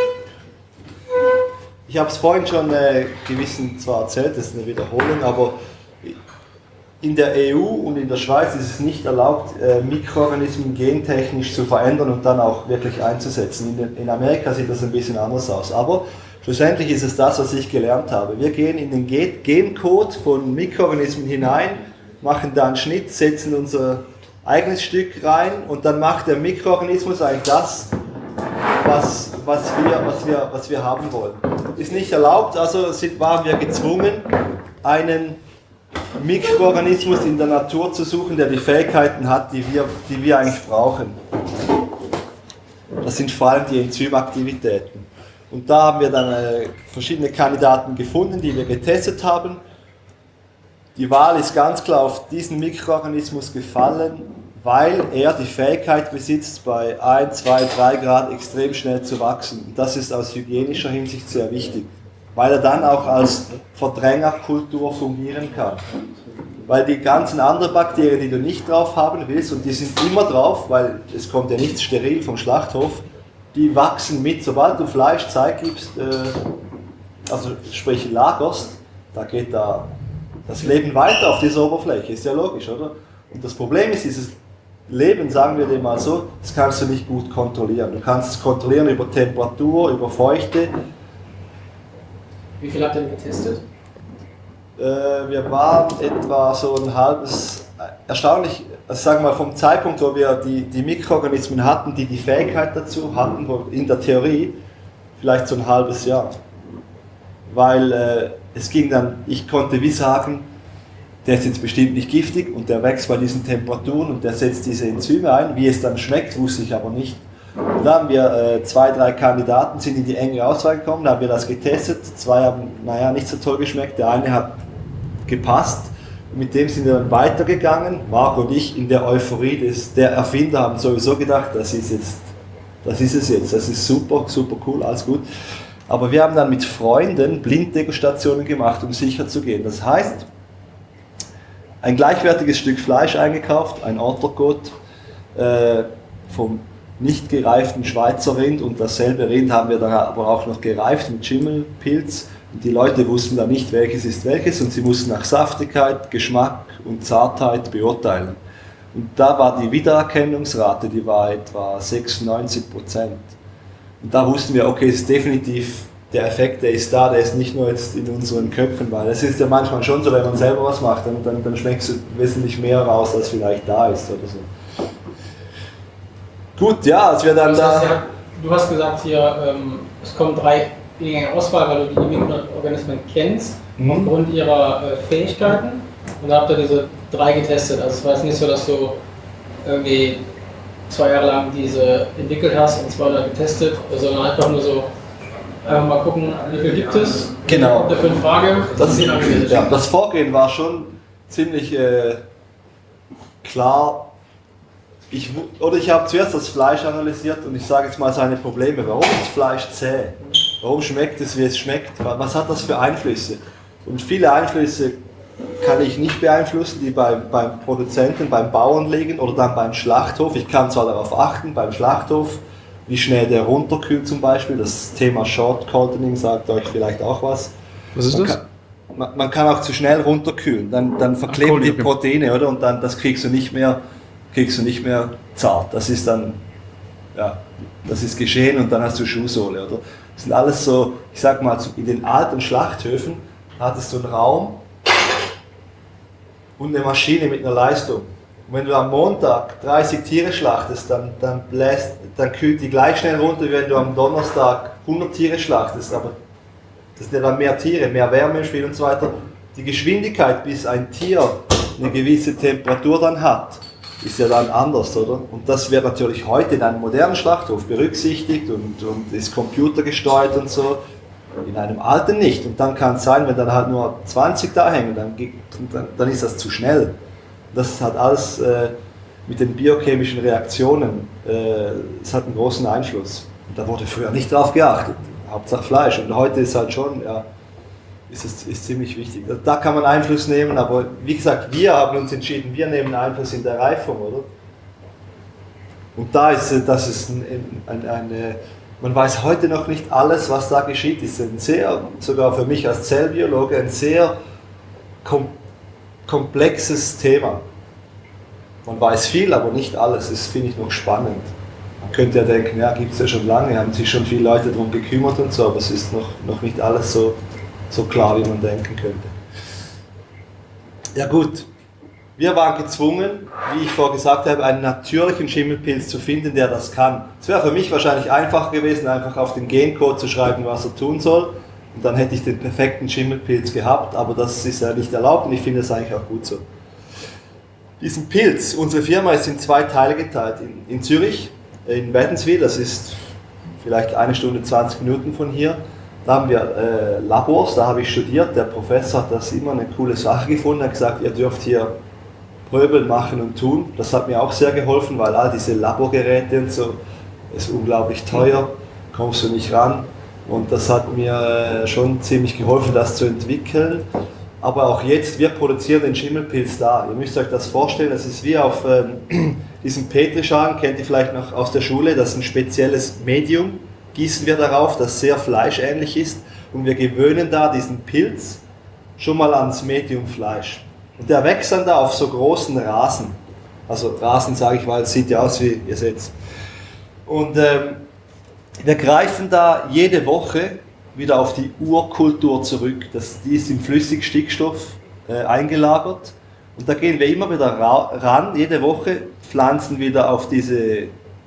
ich habe es vorhin schon äh, gewissen zwar erzählt, das ist eine Wiederholung, aber in der E U und in der Schweiz ist es nicht erlaubt, äh, Mikroorganismen gentechnisch zu verändern und dann auch wirklich einzusetzen. In, in Amerika sieht das ein bisschen anders aus. Aber schlussendlich ist es das, was ich gelernt habe. Wir gehen in den Gen- Gencode von Mikroorganismen hinein, machen da einen Schnitt, setzen unser eigenes Stück rein und dann macht der Mikroorganismus eigentlich das, was, was, wir, was, wir, was wir haben wollen. Ist nicht erlaubt, also sind, waren wir gezwungen, einen Mikroorganismus in der Natur zu suchen, der die Fähigkeiten hat, die wir, die wir eigentlich brauchen. Das sind vor allem die Enzymaktivitäten. Und da haben wir dann äh, verschiedene Kandidaten gefunden, die wir getestet haben. Die Wahl ist ganz klar auf diesen Mikroorganismus gefallen, weil er die Fähigkeit besitzt, bei eins, zwei, drei Grad extrem schnell zu wachsen. Und das ist aus hygienischer Hinsicht sehr wichtig, weil er dann auch als Verdrängerkultur fungieren kann. Weil die ganzen anderen Bakterien, die du nicht drauf haben willst, und die sind immer drauf, weil es kommt ja nichts steril vom Schlachthof, die wachsen mit. Sobald du Fleisch Zeit gibst, äh, also sprich lagerst, da geht da das Leben weiter auf dieser Oberfläche, ist ja logisch, oder? Und das Problem ist, dieses Leben, sagen wir dir mal so, das kannst du nicht gut kontrollieren. Du kannst es kontrollieren über Temperatur, über Feuchte. Wie viel habt ihr denn getestet? Äh, wir waren etwa so ein halbes, erstaunlich, also sagen wir mal vom Zeitpunkt, wo wir die, die Mikroorganismen hatten, die die Fähigkeit dazu hatten, wo in der Theorie vielleicht so ein halbes Jahr. Weil äh, es ging dann, ich konnte wie sagen, der ist jetzt bestimmt nicht giftig und der wächst bei diesen Temperaturen und der setzt diese Enzyme ein. Wie es dann schmeckt, wusste ich aber nicht. Und da haben wir äh, zwei, drei Kandidaten, sind in die enge Auswahl gekommen, da haben wir das getestet. Zwei haben, naja, nicht so toll geschmeckt, der eine hat gepasst. Mit dem sind wir dann weitergegangen. Marc und ich in der Euphorie des, der Erfinder haben sowieso gedacht, das ist jetzt, das ist es jetzt, das ist super, super cool, alles gut. Aber wir haben dann mit Freunden Blinddegustationen gemacht, um sicher zu gehen. Das heißt, ein gleichwertiges Stück Fleisch eingekauft, ein Entrecote äh, vom nicht gereiften Schweizer Rind, und dasselbe Rind haben wir dann aber auch noch gereift mit Schimmelpilz. Und die Leute wussten dann nicht, welches ist welches, und sie mussten nach Saftigkeit, Geschmack und Zartheit beurteilen. Und da war die Wiedererkennungsrate, die war etwa sechsundneunzig Prozent. Und da wussten wir, okay, es ist definitiv, der Effekt, der ist da, der ist nicht nur jetzt in unseren Köpfen, weil es ist ja manchmal schon so, wenn man selber was macht, dann, dann, dann schmeckst du wesentlich mehr raus, als vielleicht da ist oder so. Gut, ja, als wir dann Das heißt, da... ja, du hast gesagt hier, ähm, es kommen drei weniger Auswahl, weil du die Mikroorganismen kennst, Mhm. aufgrund ihrer äh, Fähigkeiten. Und da habt ihr diese drei getestet. Also es war jetzt nicht so, dass du irgendwie zwei Jahre lang diese entwickelt hast und zwei Jahre getestet, sondern einfach nur so, einfach mal gucken, wie viel gibt es, Genau. kommt dafür in Frage. Das, sind angewendet. ja, das Vorgehen war schon ziemlich äh, klar. Ich, wu- oder ich habe zuerst das Fleisch analysiert und ich sage jetzt mal seine Probleme. Warum ist Fleisch zäh? Warum schmeckt es, wie es schmeckt? Wa- Was hat das für Einflüsse? Und viele Einflüsse kann ich nicht beeinflussen, die bei, beim Produzenten, beim Bauern liegen oder dann beim Schlachthof. Ich kann zwar darauf achten, beim Schlachthof, wie schnell der runterkühlt zum Beispiel. Das Thema Short Coating sagt euch vielleicht auch was. Was ist Man das? kann, man, man kann auch zu schnell runterkühlen, dann, dann verkleben Kohle, die okay. Proteine, oder? Und dann das kriegst du nicht mehr, kriegst du nicht mehr zart. Das ist dann, ja, das ist geschehen und dann hast du Schuhsohle, oder? Das sind alles so, ich sag mal, in den alten Schlachthöfen hattest du einen Raum und eine Maschine mit einer Leistung. Und wenn du am Montag dreißig Tiere schlachtest, dann, dann, bläst, dann kühlt die gleich schnell runter, wie wenn du am Donnerstag hundert Tiere schlachtest. Aber das sind ja dann mehr Tiere, mehr Wärme im Spiel und so weiter. Die Geschwindigkeit, bis ein Tier eine gewisse Temperatur dann hat, ist ja dann anders, oder? Und das wird natürlich heute in einem modernen Schlachthof berücksichtigt und, und ist computergesteuert und so. In einem alten nicht. Und dann kann es sein, wenn dann halt nur zwanzig da hängen, dann, geht- dann, dann ist das zu schnell. Das hat alles äh, mit den biochemischen Reaktionen, äh, es hat einen großen Einfluss. Und da wurde früher nicht drauf geachtet. Hauptsache Fleisch. Und heute ist halt schon, ja, ist es ist ziemlich wichtig. Da kann man Einfluss nehmen, aber wie gesagt, wir haben uns entschieden, wir nehmen Einfluss in der Reifung, oder? Und da ist äh, das ist ein, ein, eine, man weiß heute noch nicht alles, was da geschieht. Ist ein sehr, sogar für mich als Zellbiologe, ein sehr kom komplexes Thema. Man weiß viel, aber nicht alles. Das finde ich noch spannend. Man könnte ja denken, ja, gibt es ja schon lange, haben sich schon viele Leute darum gekümmert und so, aber es ist noch, noch nicht alles so, so klar, wie man denken könnte. Ja gut, wir waren gezwungen, wie ich vorher gesagt habe, einen natürlichen Schimmelpilz zu finden, der das kann. Es wäre für mich wahrscheinlich einfach gewesen, einfach auf den Gencode zu schreiben, was er tun soll, und dann hätte ich den perfekten Schimmelpilz gehabt, aber das ist ja nicht erlaubt und ich finde es eigentlich auch gut so. Diesen Pilz, unsere Firma ist in zwei Teile geteilt, in, in Zürich, in Wädenswil, das ist vielleicht eine Stunde zwanzig Minuten von hier. Da haben wir äh, Labors, da habe ich studiert. Der Professor hat das immer eine coole Sache gefunden, hat gesagt, ihr dürft hier Pröbeln machen und tun. Das hat mir auch sehr geholfen, weil all diese Laborgeräte und so ist unglaublich teuer, kommst du nicht ran. Und das hat mir äh, schon ziemlich geholfen, das zu entwickeln. Aber auch jetzt, wir produzieren den Schimmelpilz da. Ihr müsst euch das vorstellen, das ist wie auf ähm, diesem Petrischalen, kennt ihr vielleicht noch aus der Schule, das ist ein spezielles Medium, gießen wir darauf, das sehr fleischähnlich ist, und wir gewöhnen da diesen Pilz schon mal ans Medium Fleisch. Und der wächst dann da auf so großen Rasen. Also Rasen sage ich, weil es sieht ja aus wie, ihr seht. Und ähm, wir greifen da jede Woche wieder auf die Urkultur zurück. Das, die ist im Flüssigstickstoff äh, eingelagert. Und da gehen wir immer wieder ra- ran, jede Woche, pflanzen wieder auf, diese,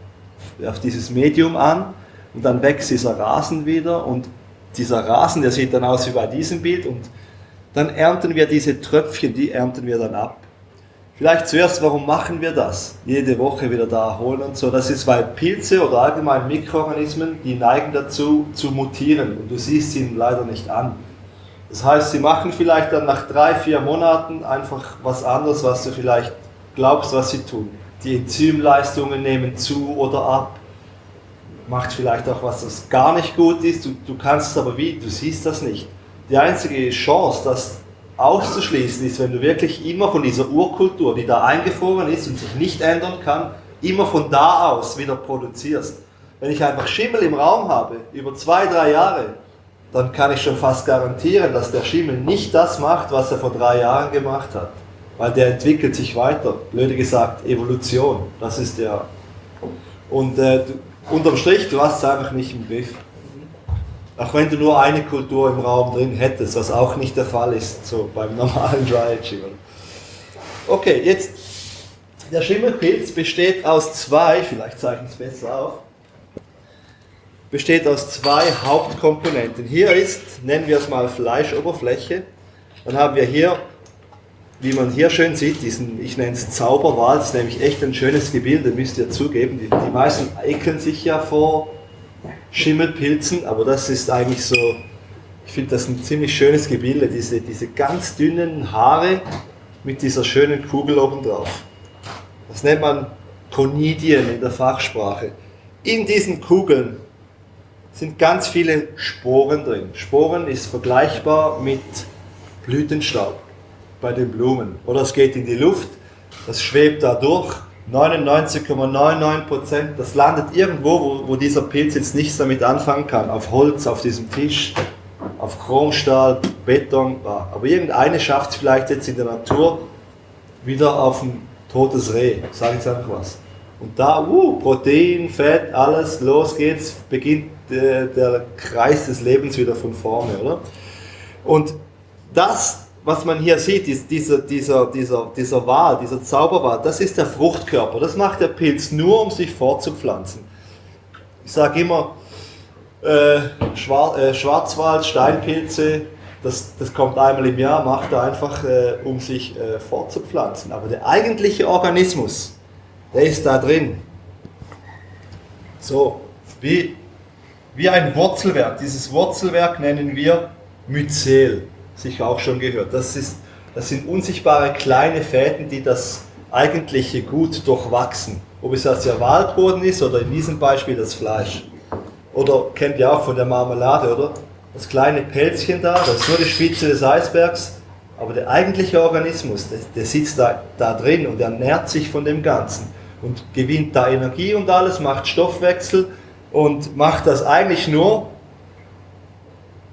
auf dieses Medium an, und dann wächst dieser Rasen wieder, und dieser Rasen, der sieht dann aus wie bei diesem Bild, und dann ernten wir diese Tröpfchen, die ernten wir dann ab. Vielleicht zuerst, warum machen wir das? Jede Woche wieder da holen und so. Das ist, weil Pilze oder allgemein Mikroorganismen, die neigen dazu, zu mutieren, und du siehst sie ihnen leider nicht an. Das heißt, sie machen vielleicht dann nach drei, vier Monaten einfach was anderes, was du vielleicht glaubst, was sie tun. Die Enzymleistungen nehmen zu oder ab. Macht vielleicht auch was, das gar nicht gut ist. Du, du kannst es aber wie, du siehst das nicht. Die einzige Chance, das auszuschließen, ist, wenn du wirklich immer von dieser Urkultur, die da eingefroren ist und sich nicht ändern kann, immer von da aus wieder produzierst. Wenn ich einfach Schimmel im Raum habe, über zwei, drei Jahre, dann kann ich schon fast garantieren, dass der Schimmel nicht das macht, was er vor drei Jahren gemacht hat. Weil der entwickelt sich weiter. Blöde gesagt, Evolution. Das ist der. Und äh, du, unterm Strich, du hast es einfach nicht im Griff. Auch wenn du nur eine Kultur im Raum drin hättest, was auch nicht der Fall ist, so beim normalen Dry Aging. Okay, jetzt, der Schimmelpilz besteht aus zwei, vielleicht zeige ich es besser auf, besteht aus zwei Hauptkomponenten. Hier ist, nennen wir es mal Fleischoberfläche, dann haben wir hier, wie man hier schön sieht, diesen, ich nenne es Zauberwal, das ist nämlich echt ein schönes Gebilde, müsst ihr zugeben. Die, die meisten ekeln sich ja vor Schimmelpilzen, aber das ist eigentlich so, ich finde das ein ziemlich schönes Gebilde, diese, diese ganz dünnen Haare mit dieser schönen Kugel oben drauf. Das nennt man Conidien in der Fachsprache. In diesen Kugeln sind ganz viele Sporen drin. Sporen ist vergleichbar mit Blütenstaub bei den Blumen. Oder es geht in die Luft, das schwebt da durch, neunundneunzig Komma neunundneunzig Prozent, das landet irgendwo, wo, wo dieser Pilz jetzt nichts damit anfangen kann. Auf Holz, auf diesem Tisch, auf Chromstahl, Beton. Aber irgendeine schafft es vielleicht jetzt in der Natur wieder auf ein totes Reh. Sag jetzt einfach was. Und da, uh, Protein, Fett, alles, los geht's, beginnt äh, der Kreis des Lebens wieder von vorne, oder? Und das, was man hier sieht, ist dieser, dieser, dieser, dieser Wal, dieser Zauberwal, das ist der Fruchtkörper. Das macht der Pilz nur, um sich fortzupflanzen. Ich sage immer, äh, Schwar äh, Schwarzwald, Steinpilze, das, das kommt einmal im Jahr, macht er einfach, äh, um sich äh, fortzupflanzen. Aber der eigentliche Organismus, der ist da drin. So, wie, wie ein Wurzelwerk. Dieses Wurzelwerk nennen wir Myzel. Sicher auch schon gehört. Das, ist, das sind unsichtbare kleine Fäden, die das eigentliche Gut durchwachsen. Ob es jetzt der Waldboden ist oder in diesem Beispiel das Fleisch. Oder kennt ihr auch von der Marmelade, oder? Das kleine Pelzchen da, das ist nur die Spitze des Eisbergs. Aber der eigentliche Organismus, der, der sitzt da, da drin und ernährt sich von dem Ganzen. Und gewinnt da Energie und alles, macht Stoffwechsel und macht das eigentlich nur,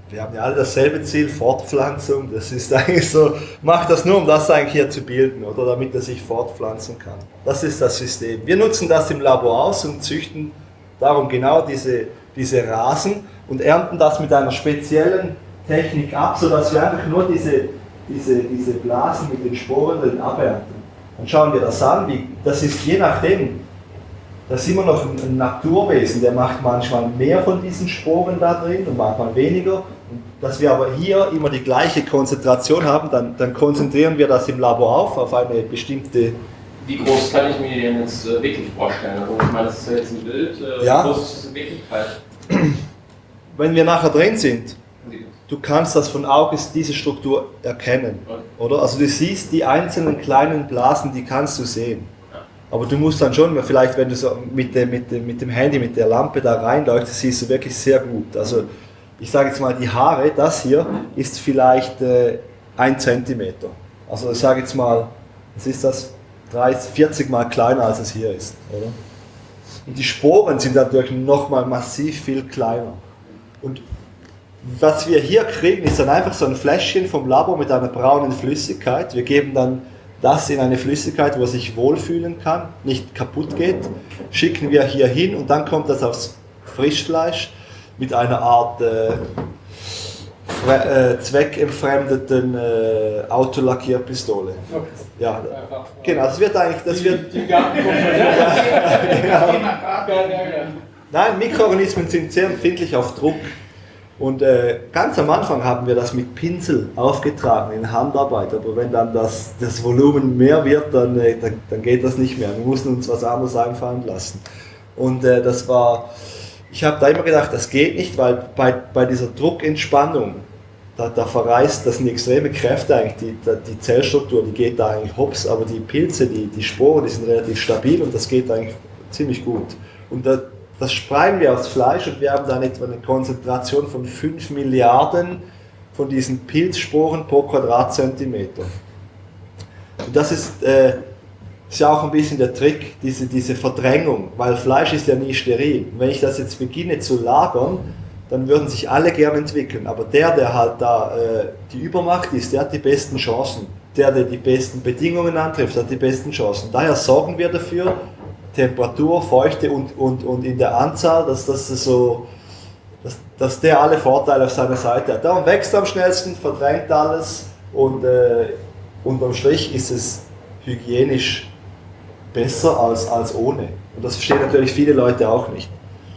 wir haben ja alle dasselbe Ziel, Fortpflanzung. Das ist eigentlich so, macht das nur, um das eigentlich hier zu bilden, oder damit er sich fortpflanzen kann. Das ist das System. Wir nutzen das im Labor aus und züchten darum genau diese, diese Rasen und ernten das mit einer speziellen Technik ab, sodass wir einfach nur diese, diese, diese Blasen mit den Sporen drin abernten. Dann schauen wir das an, wie, das ist je nachdem, das ist immer noch ein, ein Naturwesen, der macht manchmal mehr von diesen Sporen da drin und manchmal weniger. Und dass wir aber hier immer die gleiche Konzentration haben, dann, dann konzentrieren wir das im Labor auf, auf eine bestimmte... Wie groß kann ich mir den jetzt äh, wirklich vorstellen? Also ich meine, das ist ja jetzt ein Bild, äh, Ja. wie groß ist das in Wirklichkeit? Wenn wir nachher drin sind, du kannst das von Auge, diese Struktur erkennen, oder? Also du siehst die einzelnen kleinen Blasen, die kannst du sehen. Aber du musst dann schon, vielleicht wenn du so mit dem, mit dem, mit dem Handy, mit der Lampe da reinleuchtest, siehst du wirklich sehr gut. Also ich sage jetzt mal, die Haare, das hier ist vielleicht äh, ein Zentimeter. Also ich sage jetzt mal, was ist das? dreißig, vierzig Mal kleiner als es hier ist, oder? Und die Sporen sind natürlich nochmal massiv viel kleiner. Und was wir hier kriegen, ist dann einfach so ein Fläschchen vom Labor mit einer braunen Flüssigkeit. Wir geben dann das in eine Flüssigkeit, wo er sich wohlfühlen kann, nicht kaputt geht, schicken wir hier hin und dann kommt das aufs Frischfleisch mit einer Art äh, äh, zweckentfremdeten äh, Autolackierpistole. Ja, genau, das wird eigentlich, das wird... Die Gartenkompanie. Ja, nein, Mikroorganismen sind sehr empfindlich auf Druck. Und äh, ganz am Anfang haben wir das mit Pinsel aufgetragen in Handarbeit, aber wenn dann das, das Volumen mehr wird, dann, äh, dann, dann geht das nicht mehr. Wir mussten uns was anderes einfallen lassen. Und äh, das war, ich habe da immer gedacht, das geht nicht, weil bei, bei dieser Druckentspannung, da, da verreißt, das sind extreme Kräfte eigentlich, die, die Zellstruktur, die geht da eigentlich hops, aber die Pilze, die, die Sporen, die sind relativ stabil und das geht eigentlich ziemlich gut. Und da, das spreien wir aufs Fleisch und wir haben dann etwa eine Konzentration von fünf Milliarden von diesen Pilzsporen pro Quadratzentimeter. Und das ist, äh, ist ja auch ein bisschen der Trick, diese, diese Verdrängung, weil Fleisch ist ja nie steril. Und wenn ich das jetzt beginne zu lagern, dann würden sich alle gern entwickeln, aber der, der halt da äh, die Übermacht ist, der hat die besten Chancen. Der, der die besten Bedingungen antrifft, hat die besten Chancen. Daher sorgen wir dafür, Temperatur, Feuchte und, und, und in der Anzahl, dass, das so, dass, dass der alle Vorteile auf seiner Seite hat. Darum wächst er am schnellsten, verdrängt alles und äh, unterm Strich ist es hygienisch besser als, als ohne. Und das verstehen natürlich viele Leute auch nicht.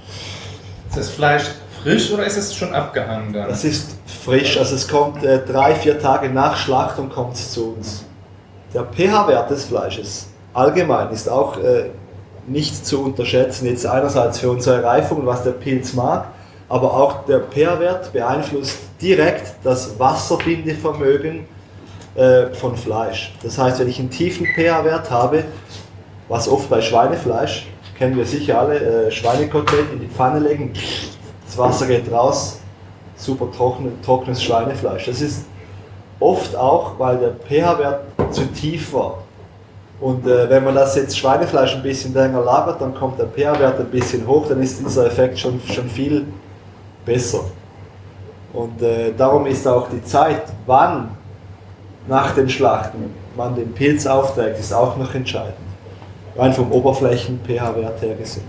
Ist das Fleisch frisch oder ist es schon abgehangen dann? Das ist frisch, also es kommt äh, drei, vier Tage nach Schlachtung kommt es zu uns. Der pH-Wert des Fleisches allgemein ist auch äh, nicht zu unterschätzen, jetzt einerseits für unsere Reifung, was der Pilz mag, aber auch der pH-Wert beeinflusst direkt das Wasserbindevermögen äh, von Fleisch. Das heißt, wenn ich einen tiefen pH-Wert habe, was oft bei Schweinefleisch, kennen wir sicher alle, äh, Schweinekotelett in die Pfanne legen, das Wasser geht raus, super trocken, trockenes Schweinefleisch. Das ist oft auch, weil der pH-Wert zu tief war. Und äh, wenn man das jetzt Schweinefleisch ein bisschen länger lagert, dann kommt der pH-Wert ein bisschen hoch, dann ist dieser Effekt schon, schon viel besser. Und äh, darum ist auch die Zeit, wann nach den Schlachten man den Pilz aufträgt, ist auch noch entscheidend. Rein vom Oberflächen-pH-Wert her gesehen.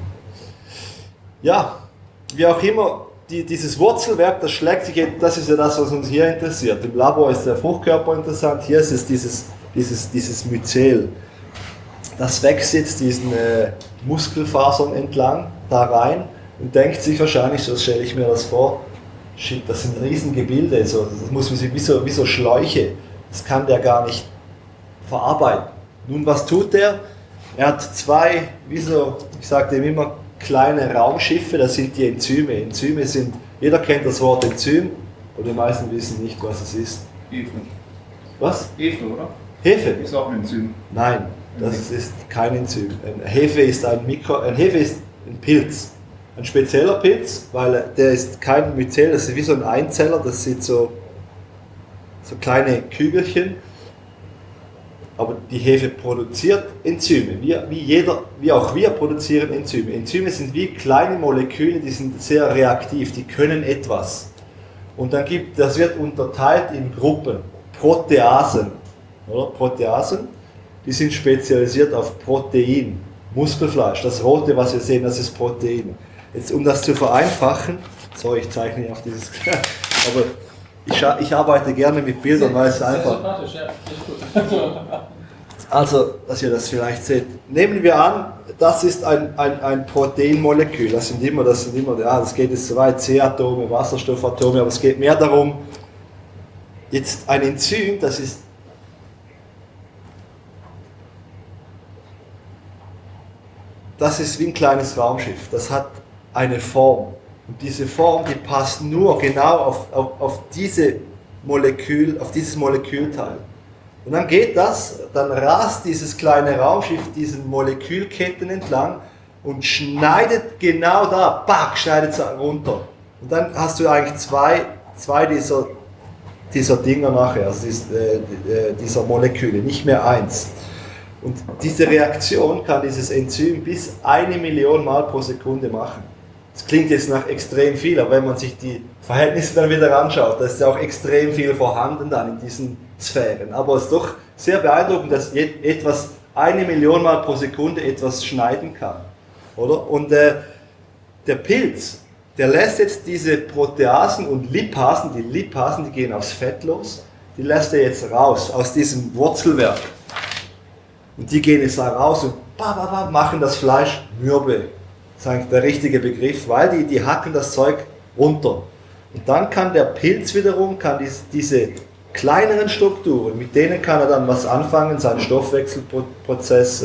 Ja, wie auch immer, die, dieses Wurzelwerk, das schlägt sich, das ist ja das, was uns hier interessiert. Im Labor ist der Fruchtkörper interessant, hier ist es dieses, dieses, dieses Myzel. Das wächst jetzt diesen äh, Muskelfasern entlang da rein und denkt sich wahrscheinlich, so stelle ich mir das vor, shit, das sind Riesengebilde, so, das muss man sich wie so, wie so Schläuche, das kann der gar nicht verarbeiten. Nun, was tut der? Er hat zwei, wie so, ich sage dem immer, kleine Raumschiffe, das sind die Enzyme. Enzyme sind, jeder kennt das Wort Enzym, aber die meisten wissen nicht, was es ist. Hefe. Was? Hefe, oder? Hefe? Ist auch ein Enzym. Nein, das ist kein Enzym. Ein Hefe ist ein Mikro, ein Hefe ist ein Pilz. Ein spezieller Pilz, weil der ist kein Myzel, das ist wie so ein Einzeller, das sind so, so kleine Kügelchen. Aber die Hefe produziert Enzyme, wie, wie, jeder, wie auch wir produzieren Enzyme. Enzyme sind wie kleine Moleküle, die sind sehr reaktiv, die können etwas. Und dann gibt, das wird unterteilt in Gruppen, Proteasen, oder? Proteasen, die sind spezialisiert auf Protein, Muskelfleisch. Das rote, was wir sehen, das ist Protein. Jetzt, um das zu vereinfachen, so, ich zeichne auf dieses, aber ich, ich arbeite gerne mit Bildern, weil es einfach... sympathisch, ja, finde ich gut. Also, dass ihr das vielleicht seht. Nehmen wir an, das ist ein, ein, ein Proteinmolekül. Das sind immer, das sind immer, ja, das geht jetzt so weit, C-Atome, Wasserstoffatome, aber es geht mehr darum, jetzt ein Enzym, das ist das ist wie ein kleines Raumschiff. Das hat eine Form. Und diese Form, die passt nur genau auf, auf, auf, diese Molekül, auf dieses Molekülteil. Und dann geht das, dann rast dieses kleine Raumschiff diesen Molekülketten entlang und schneidet genau da, back, schneidet es runter. Und dann hast du eigentlich zwei, zwei dieser, dieser Dinger nachher, also dies, äh, dieser Moleküle, nicht mehr eins. Und diese Reaktion kann dieses Enzym bis eine Million Mal pro Sekunde machen. Das klingt jetzt nach extrem viel, aber wenn man sich die Verhältnisse dann wieder anschaut, da ist ja auch extrem viel vorhanden dann in diesen Sphären. Aber es ist doch sehr beeindruckend, dass etwas eine Million Mal pro Sekunde etwas schneiden kann. Oder? Und äh, der Pilz, der lässt jetzt diese Proteasen und Lipasen, die Lipasen, die gehen aufs Fett los, die lässt er jetzt raus aus diesem Wurzelwerk. Und die gehen jetzt da raus und bah, bah, bah, machen das Fleisch mürbe. Das ist eigentlich der richtige Begriff, weil die, die hacken das Zeug runter. Und dann kann der Pilz wiederum, kann dies, diese kleineren Strukturen, mit denen kann er dann was anfangen, seinen Stoffwechselprozess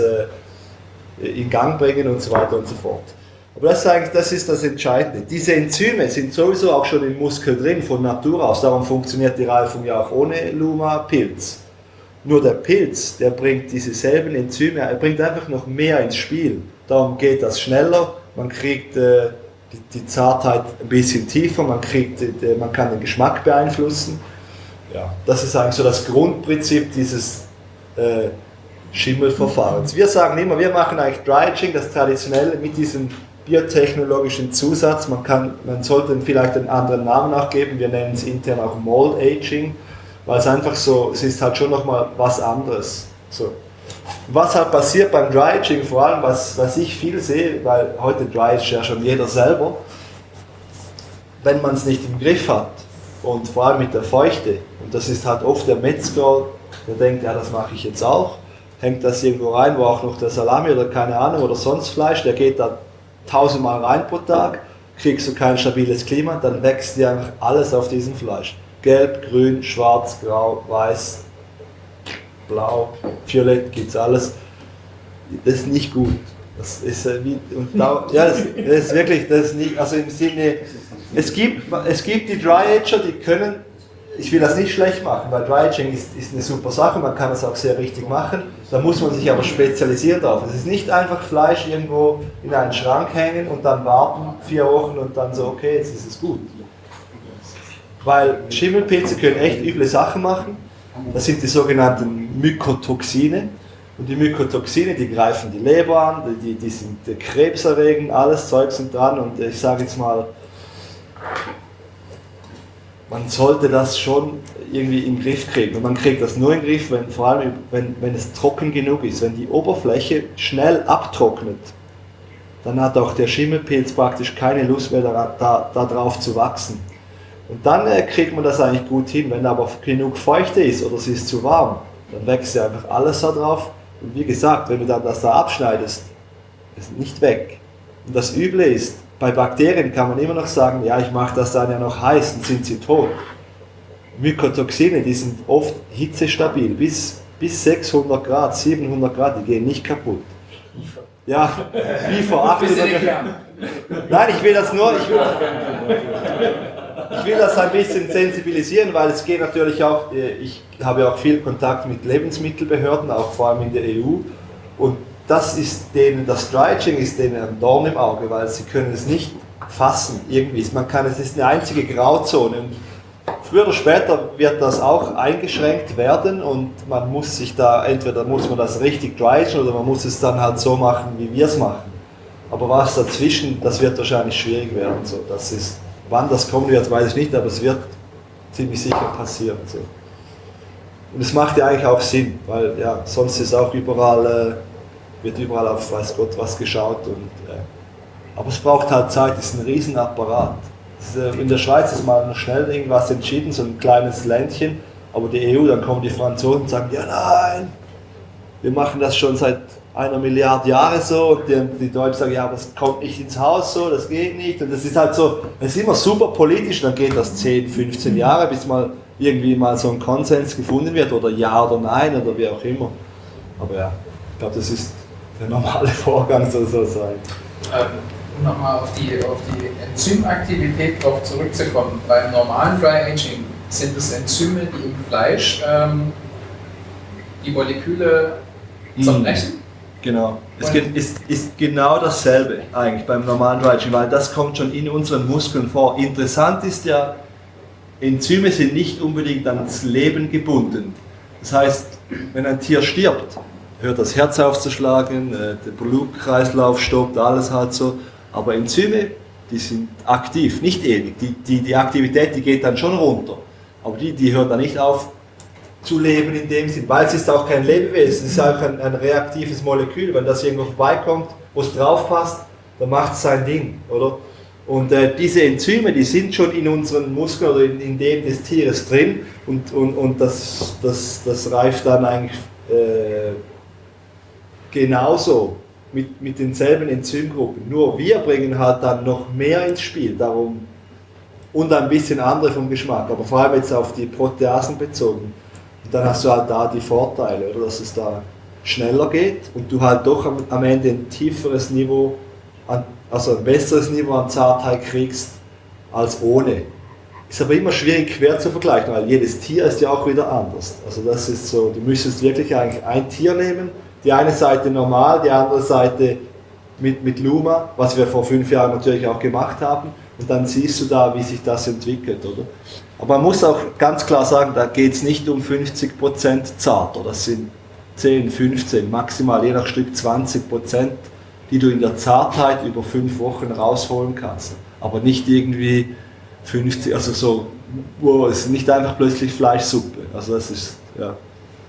äh, in Gang bringen und so weiter und so fort. Aber das ist eigentlich, das ist das Entscheidende. Diese Enzyme sind sowieso auch schon im Muskel drin, von Natur aus, darum funktioniert die Reifung ja auch ohne Luma-Pilz. Nur der Pilz, der bringt diese selben Enzyme, er bringt einfach noch mehr ins Spiel. Darum geht das schneller, man kriegt äh, die, die Zartheit ein bisschen tiefer, man, kriegt, äh, man kann den Geschmack beeinflussen. Ja, das ist eigentlich so das Grundprinzip dieses äh, Schimmelverfahrens. Wir sagen immer, wir machen eigentlich Dry Aging, das traditionelle, mit diesem biotechnologischen Zusatz. Man, kann, man sollte vielleicht einen anderen Namen nachgeben, wir nennen es intern auch Mold Aging, weil es einfach so, es ist halt schon nochmal was anderes. So. Was halt passiert beim Dry Aging, vor allem was, was ich viel sehe, weil heute Dry Age ja schon jeder selber, wenn man es nicht im Griff hat und vor allem mit der Feuchte, und das ist halt oft der Metzger, der denkt, ja das mache ich jetzt auch, hängt das irgendwo rein, wo auch noch der Salami oder keine Ahnung oder sonst Fleisch, der geht da tausendmal rein pro Tag, kriegst du kein stabiles Klima, dann wächst dir einfach alles auf diesem Fleisch. Gelb, grün, schwarz, grau, weiß, blau, violett, gibt's alles. Das ist nicht gut. Das ist äh, wie, und da, ja, das, das ist wirklich, das ist nicht, also im Sinne, es gibt, es gibt die Dry Ager, die können, ich will das nicht schlecht machen, weil Dry Aging ist, ist eine super Sache, man kann das auch sehr richtig machen, da muss man sich aber spezialisieren drauf. Es ist nicht einfach Fleisch irgendwo in einen Schrank hängen und dann warten vier Wochen und dann so, okay, jetzt ist es gut. Weil Schimmelpilze können echt üble Sachen machen. Das sind die sogenannten Mykotoxine. Und die Mykotoxine, die greifen die Leber an, die, die sind krebserregend, alles Zeug sind dran. Und ich sage jetzt mal, man sollte das schon irgendwie in den Griff kriegen. Und man kriegt das nur in den Griff, wenn, vor allem wenn, wenn es trocken genug ist. Wenn die Oberfläche schnell abtrocknet, dann hat auch der Schimmelpilz praktisch keine Lust mehr da, da, da drauf zu wachsen. Und dann äh, kriegt man das eigentlich gut hin. Wenn aber genug Feuchte ist oder es ist zu warm, dann wächst ja einfach alles da drauf. Und wie gesagt, wenn du dann das da abschneidest, ist nicht weg. Und das Üble ist, bei Bakterien kann man immer noch sagen, ja, ich mache das dann ja noch heiß, dann sind sie tot. Mykotoxine, die sind oft hitzestabil, bis, bis sechshundert Grad, siebenhundert Grad, die gehen nicht kaputt. Ja, wie vor achthundert Jahren. Nein, ich will das nur, ich will, ich will das ein bisschen sensibilisieren, weil es geht natürlich auch, ich habe auch viel Kontakt mit Lebensmittelbehörden, auch vor allem in der E U, und das ist denen, das Dry Aging ist denen ein Dorn im Auge, weil sie können es nicht fassen irgendwie. Man kann, es ist eine einzige Grauzone und früher oder später wird das auch eingeschränkt werden und man muss sich da, entweder muss man das richtig dry agen oder man muss es dann halt so machen, wie wir es machen. Aber was dazwischen, das wird wahrscheinlich schwierig werden. So, das ist, wann das kommen wird, weiß ich nicht, aber es wird ziemlich sicher passieren. So. Und es macht ja eigentlich auch Sinn, weil ja, sonst ist auch überall, äh, wird überall auf weiß Gott was geschaut. Und, äh, aber es braucht halt Zeit, es ist ein Riesenapparat. Es ist, äh, in der Schweiz ist mal schnell irgendwas entschieden, so ein kleines Ländchen, aber die E U, dann kommen die Franzosen und sagen, ja nein, wir machen das schon seit einer Milliarde Jahre so, und die, die Deutschen sagen, ja, aber das kommt nicht ins Haus so, das geht nicht. Und das ist halt so, es ist immer super politisch, dann geht das zehn, fünfzehn Jahre, bis mal irgendwie mal so ein Konsens gefunden wird, oder ja oder nein, oder wie auch immer. Aber ja, ich glaube, das ist der normale Vorgang, so soll es sein. Ähm, um nochmal auf die, auf die Enzymaktivität drauf zurückzukommen. Beim normalen Dry Aging sind es Enzyme, die im Fleisch ähm, die Moleküle zerbrechen. Genau. Es geht, ist, ist genau dasselbe eigentlich beim normalen Dry Aging, weil das kommt schon in unseren Muskeln vor. Interessant ist ja, Enzyme sind nicht unbedingt ans Leben gebunden. Das heißt, wenn ein Tier stirbt, hört das Herz auf zu schlagen, der Blutkreislauf stoppt, alles halt so. Aber Enzyme, die sind aktiv, nicht ewig. Die, die, die Aktivität, die geht dann schon runter. Aber die, die hört dann nicht auf zu leben in dem Sinn, weil es ist auch kein Lebewesen, es ist auch ein, ein reaktives Molekül. Wenn das irgendwo vorbeikommt, wo es drauf passt, dann macht es sein Ding, oder? Und äh, diese Enzyme, die sind schon in unseren Muskeln oder in, in dem des Tieres drin, und, und, und das, das, das reift dann eigentlich äh, genauso mit, mit denselben Enzymgruppen. Nur wir bringen halt dann noch mehr ins Spiel, darum, und ein bisschen andere vom Geschmack, aber vor allem jetzt auf die Proteasen bezogen. Und dann hast du halt da die Vorteile, oder, dass es da schneller geht und du halt doch am, am Ende ein tieferes Niveau, an, also ein besseres Niveau an Zartheit kriegst als ohne. Ist aber immer schwierig quer zu vergleichen, weil jedes Tier ist ja auch wieder anders. Also das ist so, du müsstest wirklich eigentlich ein Tier nehmen, die eine Seite normal, die andere Seite mit, mit Luma, was wir vor fünf Jahren natürlich auch gemacht haben, und dann siehst du da, wie sich das entwickelt, oder? Aber man muss auch ganz klar sagen, da geht es nicht um fünfzig Prozent zarter, das sind zehn, fünfzehn, maximal je nach Stück zwanzig Prozent, die du in der Zartheit über fünf Wochen rausholen kannst. Aber nicht irgendwie fünfzig, also so, wow, es ist nicht einfach plötzlich Fleischsuppe. Also das ist, ja. Habt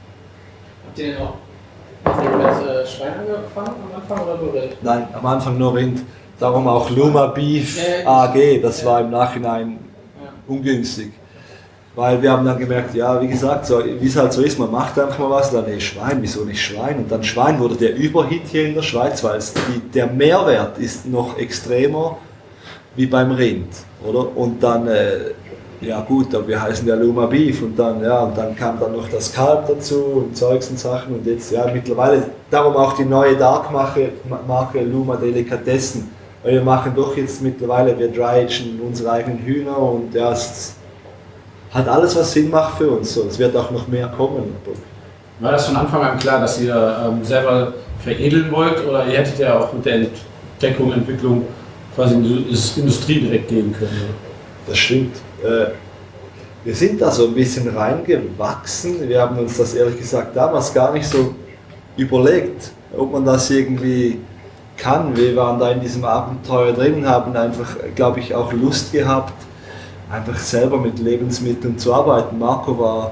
ihr denn auch habt ihr mit äh, Schwein angefangen am Anfang oder nur Rind? Nein, am Anfang nur Rind. Darum auch Luma Beef Ja, ja, A G, das ja. war im Nachhinein Ja. ungünstig. Weil wir haben dann gemerkt, ja, wie gesagt, so, wie es halt so ist, man macht einfach mal was, dann, nee, Schwein, wieso nicht Schwein? Und dann Schwein wurde der Überhit hier in der Schweiz, weil es die, der Mehrwert ist noch extremer wie beim Rind, oder? Und dann, äh, ja gut, aber wir heißen ja Luma Beef, und dann, ja, und dann kam dann noch das Kalb dazu und Zeugs und Sachen, und jetzt, ja, mittlerweile, darum auch die neue Dark-Marke Marke Luma Delikatessen, weil wir machen doch jetzt mittlerweile, wir dry-agen unsere eigenen Hühner, und ja, es hat alles, was Sinn macht für uns, und es wird auch noch mehr kommen. War das von Anfang an klar, dass ihr ähm, selber veredeln wollt, oder ihr hättet ja auch mit der Entdeckung, Entwicklung quasi in die Industrie direkt gehen können? Oder? Das stimmt. Äh, wir sind da so ein bisschen reingewachsen. Wir haben uns das ehrlich gesagt damals gar nicht so überlegt, ob man das irgendwie kann. Wir waren da in diesem Abenteuer drin, haben einfach, glaube ich, auch Lust gehabt, einfach selber mit Lebensmitteln zu arbeiten. Marco war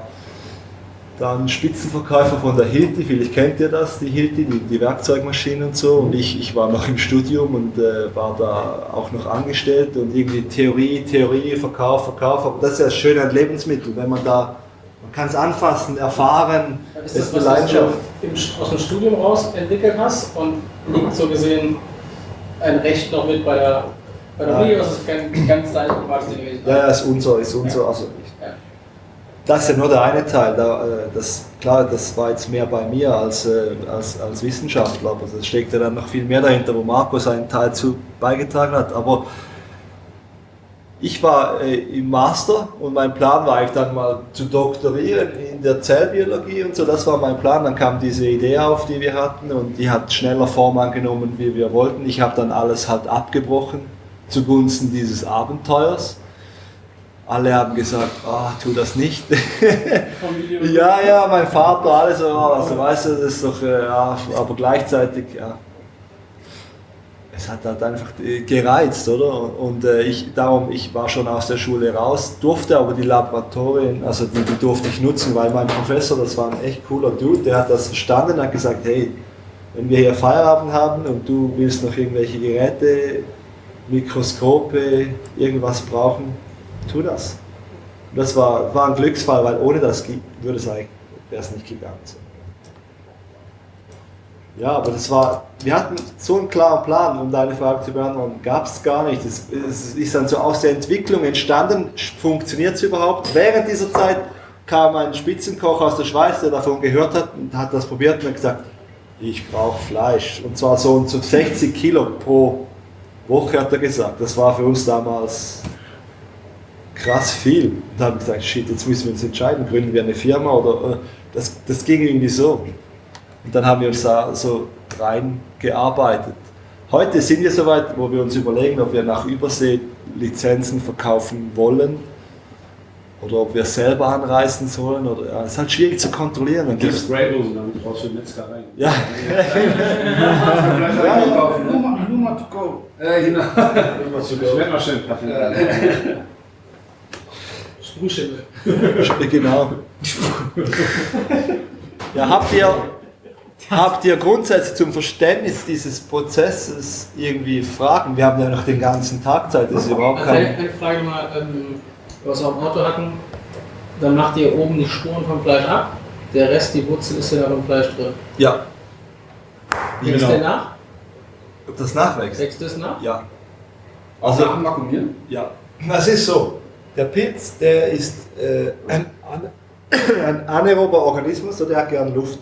dann Spitzenverkäufer von der Hilti, vielleicht kennt ihr das, die Hilti, die, die Werkzeugmaschinen und so, und ich, ich war noch im Studium und äh, war da auch noch angestellt, und irgendwie Theorie, Theorie, Verkauf, Verkauf, aber das ist ja das Schöne an Lebensmitteln, wenn man da, man kann es anfassen, erfahren, Ist das, was du im, aus dem Studium raus entwickelt hast, und liegt so gesehen ein Recht noch mit bei der, bei der Uni, was ist kein ganz dein privates Ding gewesen? Ja, ja, ist unser, ist unser, Ja. also Ja. das ist ja nur der eine Teil, da, äh, das, klar, das war jetzt mehr bei mir als, äh, als, als Wissenschaftler, aber es steckt ja dann noch viel mehr dahinter, wo Marco seinen Teil zu beigetragen hat, aber ich war äh, im Master, und mein Plan war eigentlich dann mal zu doktorieren in der Zellbiologie und so, das war mein Plan. Dann kam diese Idee auf, die wir hatten, und die hat schneller Form angenommen, wie wir wollten. Ich habe dann alles halt abgebrochen zugunsten dieses Abenteuers. Alle haben gesagt, oh, tu das nicht. ja, ja, mein Vater, alles so, also weißt du, das ist doch, äh, ja, aber gleichzeitig, ja. es hat halt einfach äh, gereizt, oder? Und äh, ich, darum, ich war schon aus der Schule raus, durfte aber die Laboratorien, also die, die durfte ich nutzen, weil mein Professor, das war ein echt cooler Dude, der hat das verstanden, hat gesagt, hey, wenn wir hier Feierabend haben und du willst noch irgendwelche Geräte, Mikroskope, irgendwas brauchen, tu das. Und das war, war ein Glücksfall, weil ohne das würde es eigentlich, wäre es nicht gegangen. So. Ja, aber das war, wir hatten so einen klaren Plan, um deine Frage zu beantworten, gab es gar nicht. Es, es ist dann so aus der Entwicklung entstanden, funktioniert es überhaupt? Während dieser Zeit kam ein Spitzenkoch aus der Schweiz, der davon gehört hat und hat das probiert und hat gesagt, ich brauche Fleisch. Und zwar so und so sechzig Kilo pro Woche, hat er gesagt. Das war für uns damals krass viel. Und da haben wir gesagt, shit, jetzt müssen wir uns entscheiden, gründen wir eine Firma oder das, das ging irgendwie so. Und dann haben wir uns da so reingearbeitet. Heute sind wir soweit, wo wir uns überlegen, ob wir nach Übersee Lizenzen verkaufen wollen oder ob wir selber anreisen sollen. Oder, ja, es ist halt schwierig zu kontrollieren. Dann Die gibt's, Spraydosen, damit brauchst du Metzgerei. ja. Luma, Luma to go. Ja, genau. Ich werde mal schön Sprühschimmel. Genau. Ja, habt ihr, habt ihr grundsätzlich zum Verständnis dieses Prozesses irgendwie Fragen? Wir haben ja noch den ganzen Tag Zeit, das ist überhaupt Also eine, kein... eine Frage mal, ähm, was wir am Auto hatten, dann macht ihr oben die Spuren vom Fleisch ab, der Rest, die Wurzel ist ja noch im Fleisch drin. Ja. Wächst Genau. der nach? Ob das nachwächst? Wächst das nach? Ja. Also Also, nach dem Vakuumieren? ja. Das ist so. Der Pilz, der ist äh, ein, ein anaerober Organismus, und der hat gern Luft.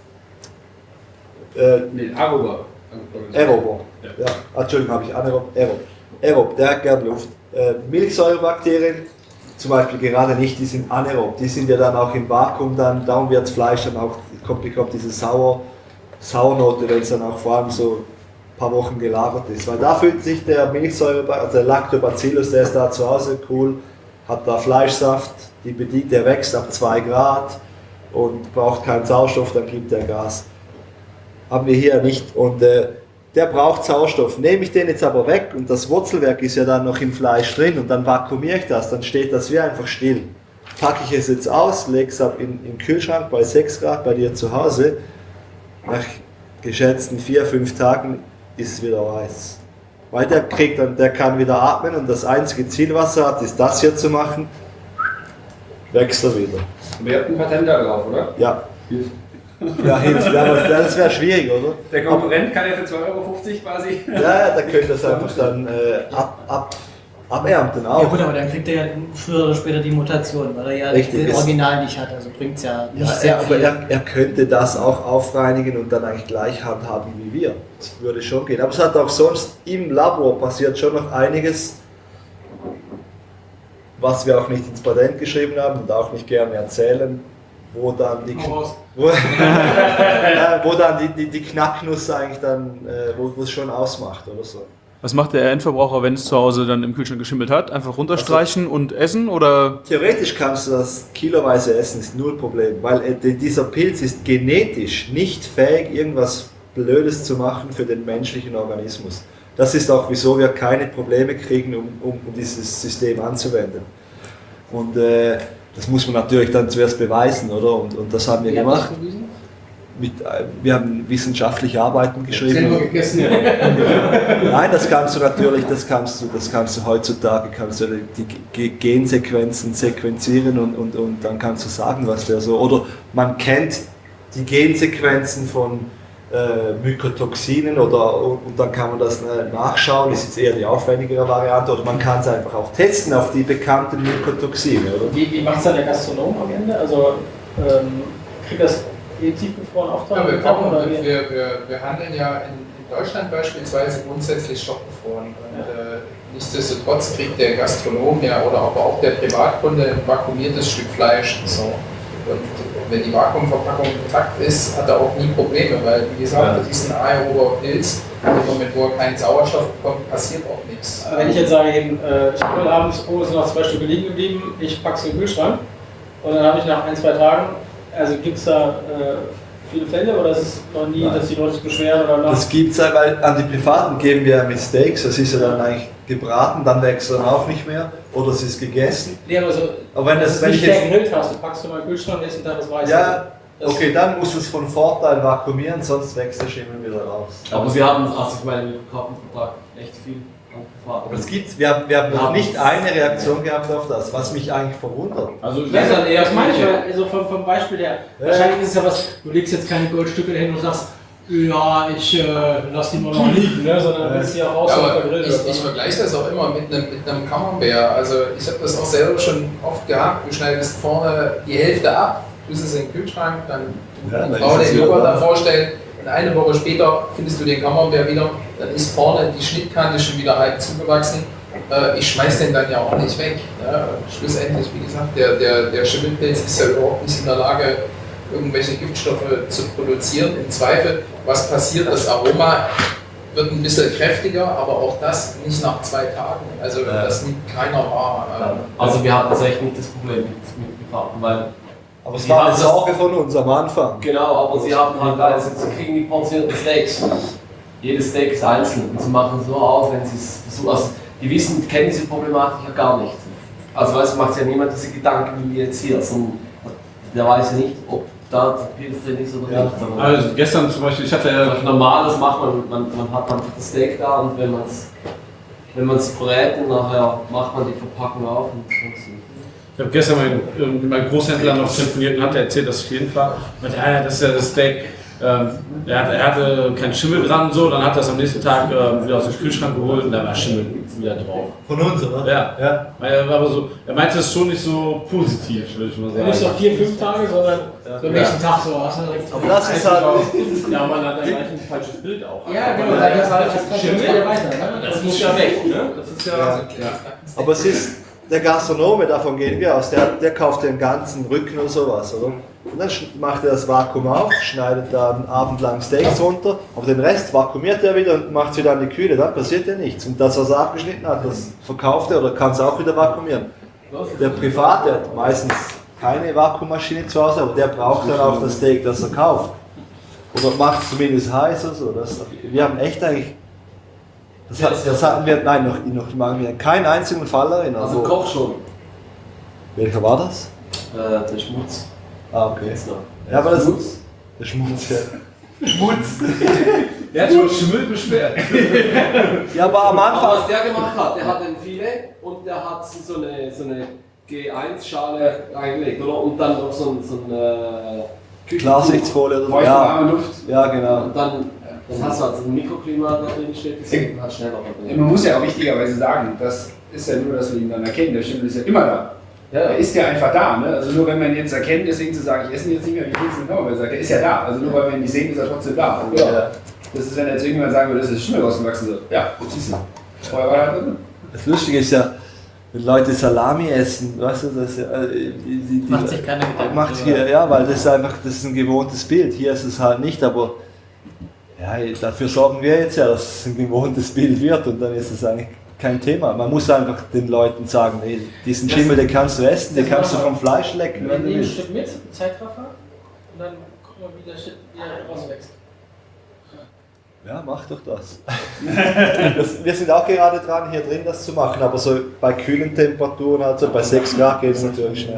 Äh, Nee, Aroba. Aerober. Ja. Ah, Entschuldigung, habe ich anaerob. Aerob. Aerob, der hat gern Luft. Äh, Milchsäurebakterien, zum Beispiel gerade nicht, die sind anaerob. Die sind ja dann auch im Vakuum, dann, darum wird das Fleisch dann auch, kommt, bekommt diese Sauer, Sauernote, wenn es dann auch vor allem so ein paar Wochen gelagert ist. Weil da fühlt sich der Milchsäure, also der Lactobacillus, der ist da zu Hause, cool, hat da Fleischsaft, die bedient, der wächst ab zwei Grad und braucht keinen Sauerstoff, dann gibt der Gas. Haben wir hier nicht. Und äh, der braucht Sauerstoff. Nehme ich den jetzt aber weg und das Wurzelwerk ist ja dann noch im Fleisch drin und dann vakuumiere ich das, dann steht das wie einfach still. Packe ich es jetzt aus, lege es ab in, in den Kühlschrank bei sechs Grad bei dir zu Hause, nach geschätzten vier, fünf Tagen ist es wieder weiß. Weil der kriegt dann, der kann wieder atmen und das einzige Ziel, was er hat, ist das hier zu machen, wächst er wieder. Und ihr habt ein Patent da drauf, oder? Ja. Ja, hilft. Ja, aber das wäre schwierig, oder? Der Konkurrent kann ja für zwei Euro fünfzig quasi. Ja, ja, da könnt ihr das einfach dann äh, ab, ab, abernten auch. Ja gut, aber dann kriegt er ja früher oder später die Mutation, weil er ja Richtig, den ist- Original nicht hat, also bringt es ja nicht Ja, sehr er, aber viel. er, er könnte das auch aufreinigen und dann eigentlich gleich handhaben wie wir. Das würde schon gehen. Aber es hat auch sonst im Labor passiert schon noch einiges, was wir auch nicht ins Patent geschrieben haben und auch nicht gerne erzählen, wo dann die, Hau raus. wo, ja, wo dann die, die, die Knacknuss eigentlich dann, äh, wo wo es schon ausmacht oder so. Was macht der Endverbraucher, wenn es zu Hause dann im Kühlschrank geschimmelt hat? Einfach runterstreichen und essen oder? Theoretisch kannst du das kiloweise essen, ist null Problem, weil äh, die- dieser Pilz ist genetisch nicht fähig, irgendwas Blödes zu machen für den menschlichen Organismus. Das ist auch, wieso wir keine Probleme kriegen, um, um, um dieses System anzuwenden. Und äh, das muss man natürlich dann zuerst beweisen, oder? Und, und das haben wir Wie habt ihr das gemacht. bewiesen? Mit, äh, wir haben wissenschaftliche Arbeiten geschrieben. Selber gegessen. Nein, das kannst du natürlich, das kannst du, das kannst du heutzutage, kannst du die Ge- Gensequenzen sequenzieren und, und, und dann kannst du sagen, was der so, oder man kennt die Gensequenzen von äh, Mykotoxinen oder, und dann kann man das äh, nachschauen, das ist jetzt eher die aufwendigere Variante, oder man kann es einfach auch testen auf die bekannten Mykotoxine, oder? Wie, wie macht es dann der Gastronom am Ende? Also ähm, kriegt das eh tiefgefroren Ja, auftragen? wir, kochen, oder wir, wie? wir, wir handeln ja in, in Deutschland beispielsweise grundsätzlich stockgefroren. Und, äh, nichtsdestotrotz kriegt der Gastronom ja oder aber auch der Privatkunde ein vakuumiertes Stück Fleisch. So. Und wenn die Vakuumverpackung intakt ist, hat er auch nie Probleme, weil wie gesagt, Ja. das ist ein anaerober Pilz. Im Moment, wo er keinen Sauerstoff bekommt, passiert auch nichts. Wenn ich jetzt sage, eben, äh, ich grill abends, oh, es sind noch zwei Stücke liegen geblieben, ich packe es in den Kühlschrank und dann habe ich nach ein, zwei Tagen, also gibt es da äh, viele Fälle oder ist es noch nie, dass die Leute sich beschweren oder nach? Das gibt es ja, weil an die Privaten geben wir ja mit Steaks, das ist ja dann eigentlich gebraten, dann wächst dann auch nicht mehr oder es ist gegessen. Nee, aber so, aber wenn, das, du wenn nicht ich jetzt gegrillt hast, du packst du mal in den Kühlschrank, nächsten Tag das Weiße. ja, das okay, dann muss es von Vorteil vakuumieren, sonst wächst der Schimmel wieder raus. Aber sie haben, also ich meine, wir kaufen pro Tag echt viel. Aber es gibt, wir haben, wir haben noch nicht eine Reaktion gehabt auf das, was mich eigentlich verwundert. Also, ja, das, das meine ich ja, also vom, vom Beispiel her. Ja. Wahrscheinlich ist es ja was, du legst jetzt keine Goldstücke dahin und sagst, ja, ich äh, lass die mal noch liegen, ne? Sondern ja. willst die auch raus ja, und aber vergrillen. Ich, ich vergleiche das auch immer mit einem, mit einem Camembert. Also ich habe das auch selber schon oft gehabt. Du schneidest vorne die Hälfte ab, tust es in den Kühlschrank, dann ja, die Frau den Joghurt da vorstellt. Und eine Woche später findest du den Camembert wieder, dann ist vorne die Schnittkante schon wieder halb zugewachsen. Äh, ich schmeiß den dann ja auch nicht weg. Ja, schlussendlich, wie gesagt, der, der, der Schimmelpilz ist ja überhaupt nicht in der Lage, irgendwelche Giftstoffe zu produzieren. Im Zweifel, was passiert, das Aroma wird ein bisschen kräftiger, aber auch das nicht nach zwei Tagen. Also ja. das nimmt keiner wahr. Also wir hatten tatsächlich nicht das Problem mit, mit Gefahren, weil aber es war eine Sorge von uns am Anfang. Genau, aber sie haben halt, also sie kriegen die portionierten Steaks. Jedes Steak ist einzeln und sie machen so auf, wenn sie es versuchen. Also die wissen, die kennen diese Problematik ja gar nicht. Also weißt du, macht ja niemand diese Gedanken wie jetzt hier, sondern der weiß ja nicht, ob da der Pilz drin ist oder ja. nicht. Also gestern zum Beispiel, ich hatte ja... Normales macht man, man, man hat einfach das Steak da und wenn man es wenn man's brät und nachher macht man die Verpackung auf und sonst. Ich habe gestern mit meinem Großhändler noch telefoniert und hat er erzählt, dass auf jeden Fall, ja, das ist ja das Steak, ähm, er, hatte, er hatte keinen Schimmel dran und so, dann hat er es am nächsten Tag äh, wieder aus dem Kühlschrank geholt und da war Schimmel wieder drauf. Von uns, oder? Ja. ja. Er, war aber so, er meinte es schon nicht so positiv, würde ich mal sagen. Nicht so vier, fünf Tage, sondern ja. so am nächsten ja. Tag so. Hast du direkt aber das ist halt... Ja, man hat dann gleich ein falsches Bild auch. Ja, genau, das, das, das, das Schimmel ja weiter. Ne? Das muss ja weg, ne? Das ist ja... ja. ja. Aber es ist... Der Gastronome, davon gehen wir aus, der, der kauft den ganzen Rücken oder sowas, oder? Und dann macht er das Vakuum auf, schneidet da einen Abend lang Steaks runter, aber den Rest vakuumiert er wieder und macht es wieder an die Kühle, dann passiert ja nichts. Und das, was er abgeschnitten hat, das verkauft er oder kann es auch wieder vakuumieren. Der Privat, der hat meistens keine Vakuummaschine zu Hause, aber der braucht dann auch das Steak, das er kauft. Oder macht es zumindest heiß oder so. Das, wir haben echt eigentlich... Das, hat, das hatten wir, nein, noch, noch machen wir keinen einzigen Fall erinnern. Also Koch schon. Welcher war das? Äh, der Schmutz. Ah, okay. Ja, aber das Schmutz. Der Schmutz, ja. Schmutz. Der hat schon Schimmel beschwert. Ja, aber am Anfang... Aber was der gemacht hat, der hat ein Filet und der hat so eine, so eine G eins Schale reingelegt, oder? Und dann noch so ein... So ein äh, Klarsichtfolie oder so. Ja. Luft. Ja, genau. Und dann... Dann hast du also ein Mikroklima da drin steht, das ist halt schneller. Man muss ja auch wichtigerweise sagen, das ist ja nur, dass wir ihn dann erkennen. Der Schimmel ist ja immer da. Ja. Er ist ja einfach da. Ne? Also nur wenn man ihn jetzt erkennt, deswegen zu sagen, ich esse ihn jetzt nicht mehr, wie ich jetzt nicht mehr, sagt, er ist ja da. Also nur weil wir ihn nicht sehen, ist er trotzdem da. Und ja. Das ist, wenn jetzt irgendjemand sagen würde, das ist Schimmel rausgewachsen. So. Ja, das ist er. Vorher war er halt drin. Das Lustige ist ja, wenn Leute Salami essen, weißt du, das ja, die, die, die macht sich keiner Gedanken. Macht hier, ja, weil das ist einfach, das ist ein gewohntes Bild. Hier ist es halt nicht, aber ja, dafür sorgen wir jetzt ja, dass es ein gewohntes Bild wird und dann ist es eigentlich kein Thema. Man muss einfach den Leuten sagen, ey, diesen Schimmel, den kannst du essen, den kannst du vom Fleisch lecken. Wir nehmen ein Stück mit, Zeitraffer, und dann gucken wir, wie der Shit wieder rauswächst. Ja, mach doch das. das. Wir sind auch gerade dran, hier drin das zu machen, aber so bei kühlen Temperaturen, also bei sechs Grad geht es natürlich schneller.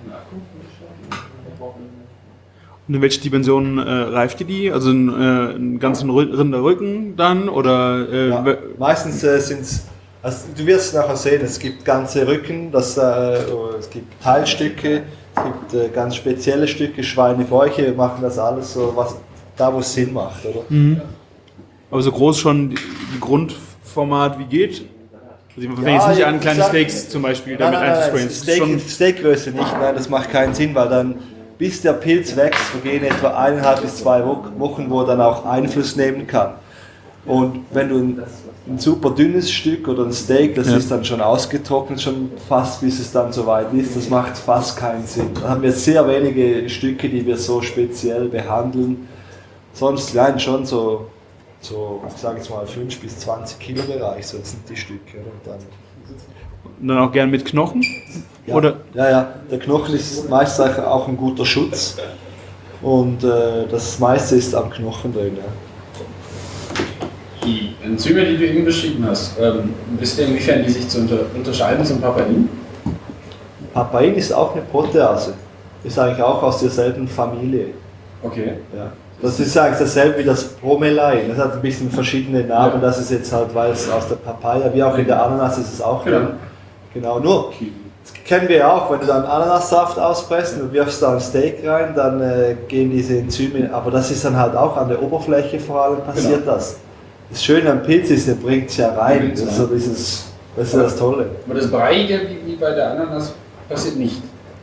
Und in welche Dimensionen äh, reift ihr die? Also einen, äh, einen ganzen Rinderrücken dann? Oder, äh, ja, meistens äh, sind es, also du wirst es nachher sehen, es gibt ganze Rücken, das, äh, es gibt Teilstücke, es gibt äh, ganz spezielle Stücke, Schweinebäuche, wir machen das alles so, was, da wo es Sinn macht. Oder? Mhm. Aber so groß schon die, die Grundformat wie geht? Also ich fange ja, jetzt nicht an, ich kleine sag, Steaks zum Beispiel damit einzusprayen. Steak, Steakgröße nicht, nein, das macht keinen Sinn, weil dann bis der Pilz wächst, vergehen etwa eineinhalb bis zwei Wochen, wo er dann auch Einfluss nehmen kann. Und wenn du ein, ein super dünnes Stück oder ein Steak, das ja. ist dann schon ausgetrocknet, schon fast bis es dann soweit ist, das macht fast keinen Sinn. Da haben wir sehr wenige Stücke, die wir so speziell behandeln. Sonst nein, schon so, so ich sage jetzt mal fünf bis zwanzig Kilo Bereich, so sind die Stücke. Und dann, Und dann auch gern mit Knochen? Ja, Oder? ja, ja, der Knochen ist meist auch ein guter Schutz. und äh, das meiste ist am Knochen drin. Ja. Die Enzyme, die du eben beschrieben hast, ähm, wisst ihr, inwiefern die sich zu unter unterscheiden zum Papain? Papain ist auch eine Protease. Ist eigentlich auch aus derselben Familie. Okay. Ja. Das ist eigentlich dasselbe wie das Bromelain. Das hat ein bisschen verschiedene Namen. Ja. Das ist jetzt halt, weil es aus der Papaya, wie auch in der Ananas ist es auch genau. drin. Genau, nur, das kennen wir ja auch, wenn du dann Ananassaft auspresst und wirfst da ein Steak rein, dann äh, gehen diese Enzyme, aber das ist dann halt auch an der Oberfläche vor allem passiert genau. das. Das Schöne am Pilz ist, der bringt es ja rein. Das ist so dieses, das ist das Tolle. Aber das Breiige, wie, wie bei der Ananas, passiert nicht.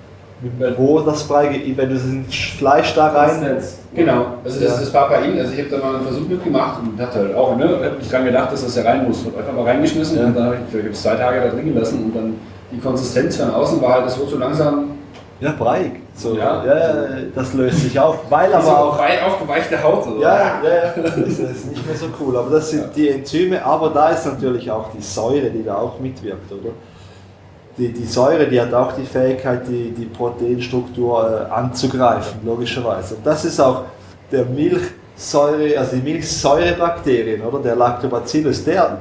Wo das Breiige, wenn du das Fleisch da rein... Genau, also das ist das Papain. Also ich habe da mal einen Versuch mitgemacht und dachte halt auch, ne, habe nicht dran gedacht, dass das ja rein muss. Ich habe einfach mal reingeschmissen ja. und dann habe ich, ich habe es zwei Tage da drin gelassen und dann die Konsistenz von außen war halt, das wurde so langsam... Ja, breiig. So, ja, ja, das löst sich auf, weil aber auch... aufgeweichte Haut. Oder? Ja, ja, ja, das ist nicht mehr so cool. Aber das sind ja. die Enzyme, aber da ist natürlich auch die Säure, die da auch mitwirkt, oder? Die, die Säure, die hat auch die Fähigkeit, die, die Proteinstruktur äh, anzugreifen, logischerweise. Und das ist auch der Milchsäure, also die Milchsäurebakterien, oder? Der Lactobacillus, der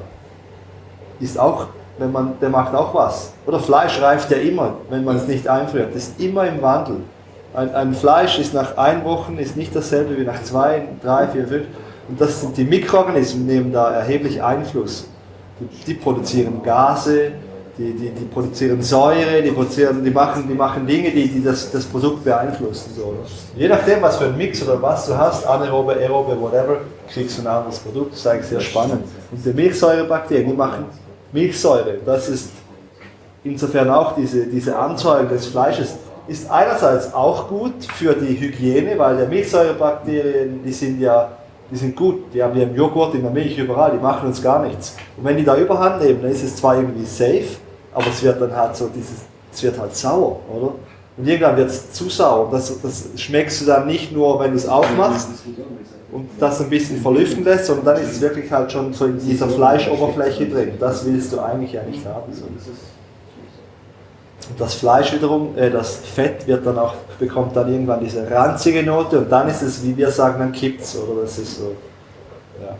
ist auch, wenn man, der macht auch was. Oder Fleisch reift ja immer, wenn man es nicht einfriert. Das ist immer im Wandel. Ein, ein Fleisch ist nach ein Wochen ist nicht dasselbe wie nach zwei, drei, vier, fünf. Und das sind die Mikroorganismen, nehmen da erheblich Einfluss. Die, die produzieren Gase, die, die, die produzieren Säure, die, produzieren, die, machen, die machen Dinge, die, die das, das Produkt beeinflussen. So. Je nachdem, was für ein Mix oder was du hast, anaerobe, aerobe, whatever, kriegst du ein anderes Produkt. Das ist eigentlich sehr spannend. Und die Milchsäurebakterien, die machen Milchsäure. Das ist insofern auch diese, diese Anzeugung des Fleisches. Ist einerseits auch gut für die Hygiene, weil die Milchsäurebakterien, die sind ja die sind gut, die haben wir im Joghurt, in der Milch, überall, die machen uns gar nichts. Und wenn die da Überhand nehmen, dann ist es zwar irgendwie safe, aber es wird dann halt so dieses, es wird halt sauer, oder? Und irgendwann wird es zu sauer. Das, das schmeckst du dann nicht nur, wenn du es aufmachst und das ein bisschen verlüften lässt, sondern dann ist es wirklich halt schon so in dieser Fleischoberfläche drin. Das willst du eigentlich ja nicht haben. So. Und das Fleisch wiederum, äh, das Fett wird dann auch, bekommt dann irgendwann diese ranzige Note und dann ist es, wie wir sagen, dann kippt's, oder? Das ist so, ja.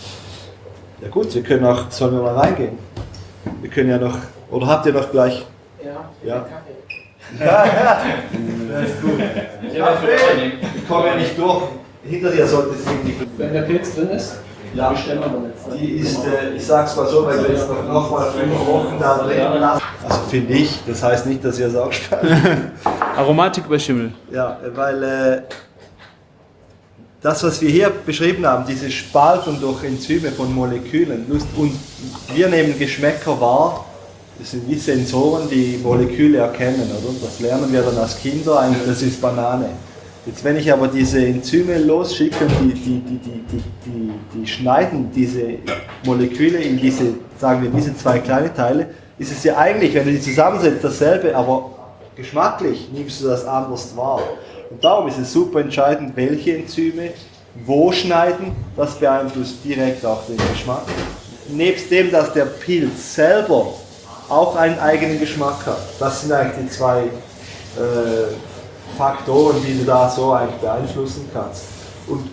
Ja gut, wir können auch, sollen wir mal reingehen? Wir können ja noch, oder habt ihr noch gleich? Ja, ja. Kaffee. Ja, ja, das ist gut. Kaffee, ich komme ja nicht durch. Hinter dir sollte es irgendwie... Wenn der Pilz drin ist? Ja, die ist, äh, ich sag's mal so, weil wir jetzt noch, noch mal fünf Wochen da drin lassen. Also finde ich, das heißt nicht, dass ihr es auch spart. Aromatik bei Schimmel. Ja, weil äh, das, was wir hier beschrieben haben, diese Spaltung durch Enzyme von Molekülen, und wir nehmen Geschmäcker wahr, das sind wie Sensoren, die Moleküle erkennen, oder? Das lernen wir dann als Kinder, eigentlich, das ist Banane. Jetzt, wenn ich aber diese Enzyme losschicke und die, die, die, die, die, die, die schneiden diese Moleküle in diese, sagen wir, diese zwei kleine Teile, ist es ja eigentlich, wenn du die zusammensetzt, dasselbe, aber geschmacklich nimmst du das anders wahr. Und darum ist es super entscheidend, welche Enzyme wo schneiden, das beeinflusst direkt auch den Geschmack. Nebst dem, dass der Pilz selber auch einen eigenen Geschmack hat. Das sind eigentlich die zwei äh, Faktoren, die du da so eigentlich beeinflussen kannst. Und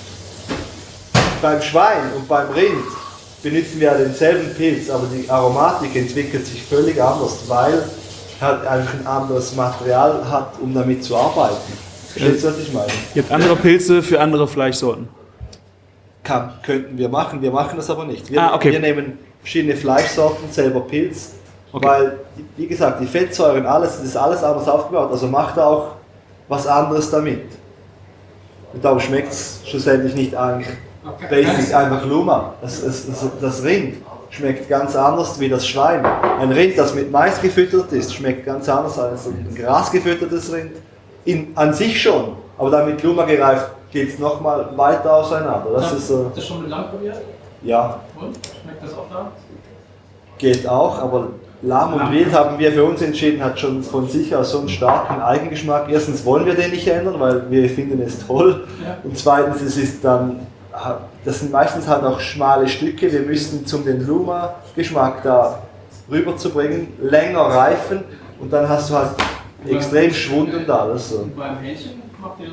beim Schwein und beim Rind benutzen wir denselben Pilz, aber die Aromatik entwickelt sich völlig anders, weil halt einfach ein anderes Material hat, um damit zu arbeiten. Verstehst du, was ich meine? Ihr habt andere Pilze für andere Fleischsorten. Kann, könnten wir machen, wir machen das aber nicht. Wir, ah, okay. wir nehmen verschiedene Fleischsorten, selber Pilz, okay. Weil, wie gesagt, die Fettsäuren, alles, das ist alles anders aufgebaut, also macht auch was anderes damit. Und darum schmeckt es schlussendlich nicht eigentlich basic, einfach Luma. Das, das, das, das Rind schmeckt ganz anders wie das Schwein. Ein Rind, das mit Mais gefüttert ist, schmeckt ganz anders als ein grasgefüttertes Rind. In, an sich schon, aber dann mit Luma gereift geht es nochmal weiter auseinander. Das ja, ist so. Habt ihr schon mit Lamm probiert? Ja. Und? Schmeckt das auch da? Geht auch, aber Lamm und Wild haben wir für uns entschieden, hat schon von sich aus so einen starken Eigengeschmack. Erstens wollen wir den nicht ändern, weil wir finden es toll. Ja. Und zweitens, es ist dann, das sind meistens halt auch schmale Stücke. Wir müssten, zum den Luma-Geschmack da rüberzubringen, länger reifen und dann hast du halt extrem Schwund und alles. So. Und beim Hähnchen macht ihr das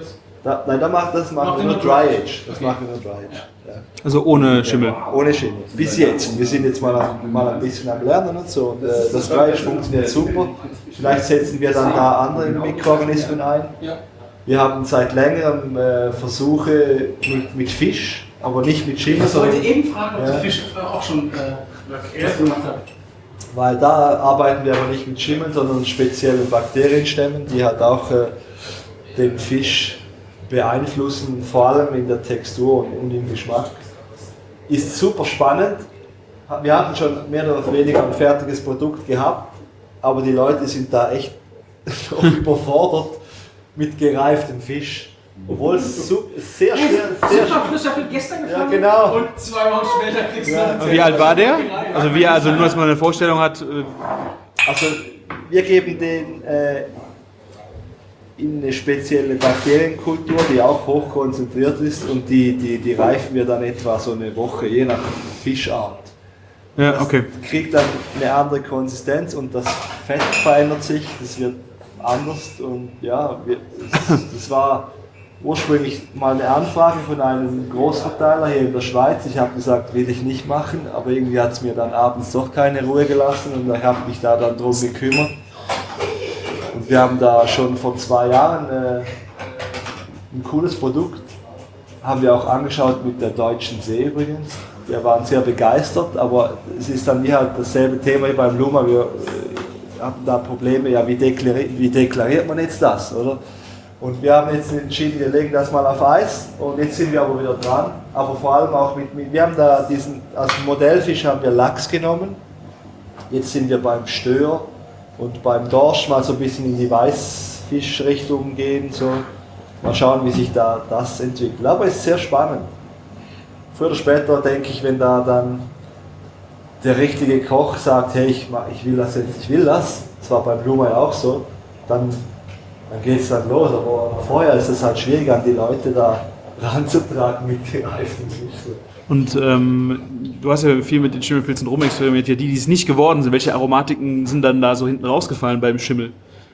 Da, nein, da macht, das machen wir nur Dry Age. Das machen wir nur Dry Age. Ja. Also ohne Schimmel? Ja, ohne Schimmel. Bis jetzt. Wir sind jetzt mal, mal ein bisschen am Lernen und so. Und, äh, das Dry Age funktioniert super. Vielleicht setzen wir dann da andere Mikroorganismen ein. Wir haben seit längerem äh, Versuche mit, mit Fisch, aber nicht mit Schimmel. Ich wollte eben fragen, ob ja. der Fisch auch schon äh, was gemacht hat. Weil da arbeiten wir aber nicht mit Schimmeln, sondern spezielle Bakterienstämmen, die halt auch äh, den Fisch beeinflussen, vor allem in der Textur und im Geschmack. Ist super spannend. Wir hatten schon mehr oder weniger ein fertiges Produkt gehabt, aber die Leute sind da echt überfordert mit gereiftem Fisch. Obwohl es so, sehr schwer ist. Sehr super frischer Fisch gestern gefangen ja, genau. und zwei Wochen später kriegst du ja. Wie alt war der? Also wie, also nur, dass man eine Vorstellung hat. Äh also wir geben den äh, in eine spezielle Bakterienkultur, die auch hoch konzentriert ist und die, die, die reifen wir dann etwa so eine Woche, je nach Fischart. Ja, okay. Das kriegt dann eine andere Konsistenz und das Fett verändert sich, das wird anders und ja, wir, das, das war ursprünglich mal eine Anfrage von einem Großverteiler hier in der Schweiz. Ich habe gesagt, will ich nicht machen, aber irgendwie hat es mir dann abends doch keine Ruhe gelassen und ich habe mich da dann drum gekümmert. Und wir haben da schon vor zwei Jahren äh, ein cooles Produkt, haben wir auch angeschaut mit der Deutschen See übrigens. Wir waren sehr begeistert, aber es ist dann wie halt dasselbe Thema wie beim Luma. Wir äh, hatten da Probleme, ja, wie, deklari wie deklariert man jetzt das, oder? Und wir haben jetzt entschieden, wir legen das mal auf Eis und jetzt sind wir aber wieder dran. Aber vor allem auch mit, mit wir haben da diesen, als Modellfisch haben wir Lachs genommen. Jetzt sind wir beim Stör und beim Dorsch mal so ein bisschen in die Weißfischrichtung gehen. So. Mal schauen, wie sich da das entwickelt. Aber es ist sehr spannend. Früher oder später denke ich, wenn da dann der richtige Koch sagt, hey, ich, ich will das jetzt, ich will das, das war beim Bluma ja auch so, dann, dann geht es dann los. Aber vorher ist es halt schwierig, an die Leute da ranzutragen mit gereiften Fisch. Und ähm, du hast ja viel mit den Schimmelpilzen rumexperimentiert. Die, die es nicht geworden sind, welche Aromatiken sind dann da so hinten rausgefallen beim Schimmel?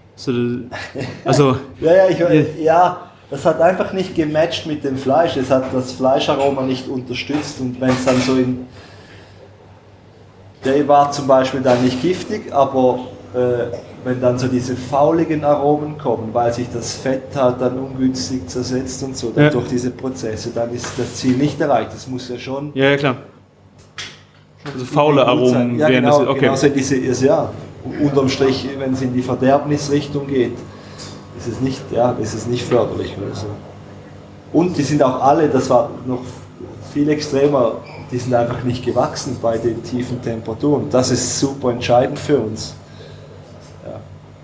Also, ja, ja, ich, ja, das hat einfach nicht gematcht mit dem Fleisch. Es hat das Fleischaroma nicht unterstützt. Und wenn es dann so in... Der war zum Beispiel dann nicht giftig, aber äh, wenn dann so diese fauligen Aromen kommen, weil sich das Fett halt dann ungünstig zersetzt und so, dann ja. durch diese Prozesse, dann ist das Ziel nicht erreicht. Das muss ja schon... Ja, ja klar. Also faule Aromen ja, wären genau, das... Okay. Genau, so diese, ja, unterm Strich, wenn es in die Verderbnisrichtung geht, ist es nicht, ja, ist es nicht förderlich. Also. Und die sind auch alle, das war noch viel extremer, die sind einfach nicht gewachsen bei den tiefen Temperaturen. Das ist super entscheidend für uns. Ja.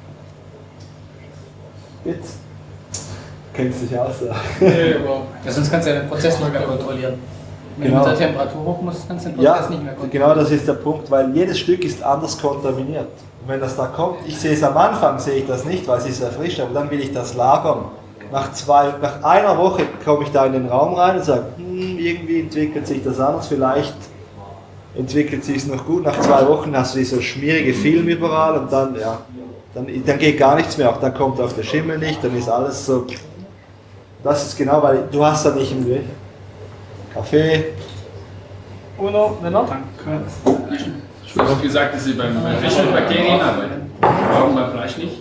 Jetzt kennst du dich aus. Ja, ja, sonst kannst du ja den Prozess nicht mehr kontrollieren. Wenn Genau. du mit der Temperatur hoch musst, kannst du den Prozess Ja, nicht mehr kontrollieren. genau das ist der Punkt, weil jedes Stück ist anders kontaminiert. Und wenn das da kommt, ich sehe es am Anfang, sehe ich das nicht, weil es ist erfrischt, aber dann will ich das lagern. Nach, zwei, nach einer Woche komme ich da in den Raum rein und sage, hm, irgendwie entwickelt sich das anders, vielleicht entwickelt sich es noch gut. Nach zwei Wochen hast du dieser schmierige Film überall und dann, ja, dann, dann geht gar nichts mehr, auch dann kommt auch der Schimmel nicht, dann ist alles so. Das ist genau, weil du hast da nicht im Weg. Kaffee. Uno, ne noch? Danke. Du hast auch gesagt, dass Sie beim, beim Fisch mit Bakterien arbeiten. Warum beim Fleisch nicht?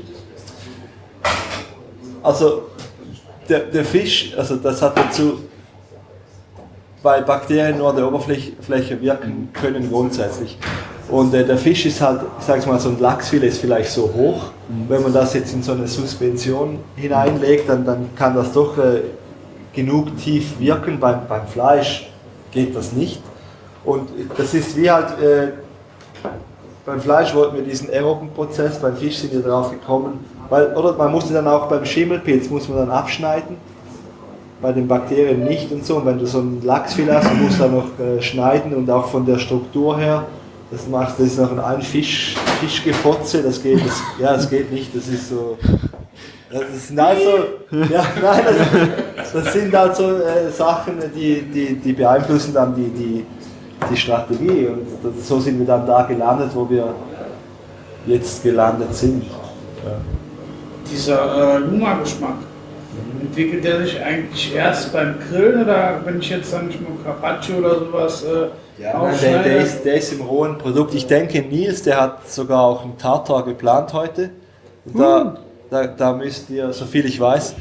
Also der, der Fisch, also das hat dazu, weil Bakterien nur an der Oberfläche wirken können grundsätzlich. Und äh, der Fisch ist halt, ich sage mal, so ein Lachsfilet ist vielleicht so hoch. Mhm. Wenn man das jetzt in so eine Suspension hineinlegt, dann, dann kann das doch äh, genug tief wirken. Beim, beim Fleisch geht das nicht. Und das ist wie halt, äh, beim Fleisch wollten wir diesen aeroben Prozess, beim Fisch sind wir darauf gekommen, weil, oder man musste dann auch beim Schimmelpilz, muss man dann abschneiden, bei den Bakterien nicht und so. Und wenn du so ein Lachsfilet hast, musst du dann noch äh, schneiden und auch von der Struktur her, das macht, das ist noch ein Fisch, Fischgefotze, das geht, das, ja, das geht nicht, das ist so, das sind also, ja, nein, das, das sind halt so äh, Sachen, die, die, die beeinflussen dann die, die, die Strategie und das, so sind wir dann da gelandet, wo wir jetzt gelandet sind. Ja. Dieser äh, Luma-Geschmack, Entwickelt der sich eigentlich erst beim Grillen oder wenn ich jetzt sag ich mal Carpaccio oder sowas äh, Ja, nein, der, der, ist, der ist im rohen Produkt. Ich denke, Nils, der hat sogar auch einen Tartar geplant heute. Und da, da, da müsst ihr, so viel ich weiß,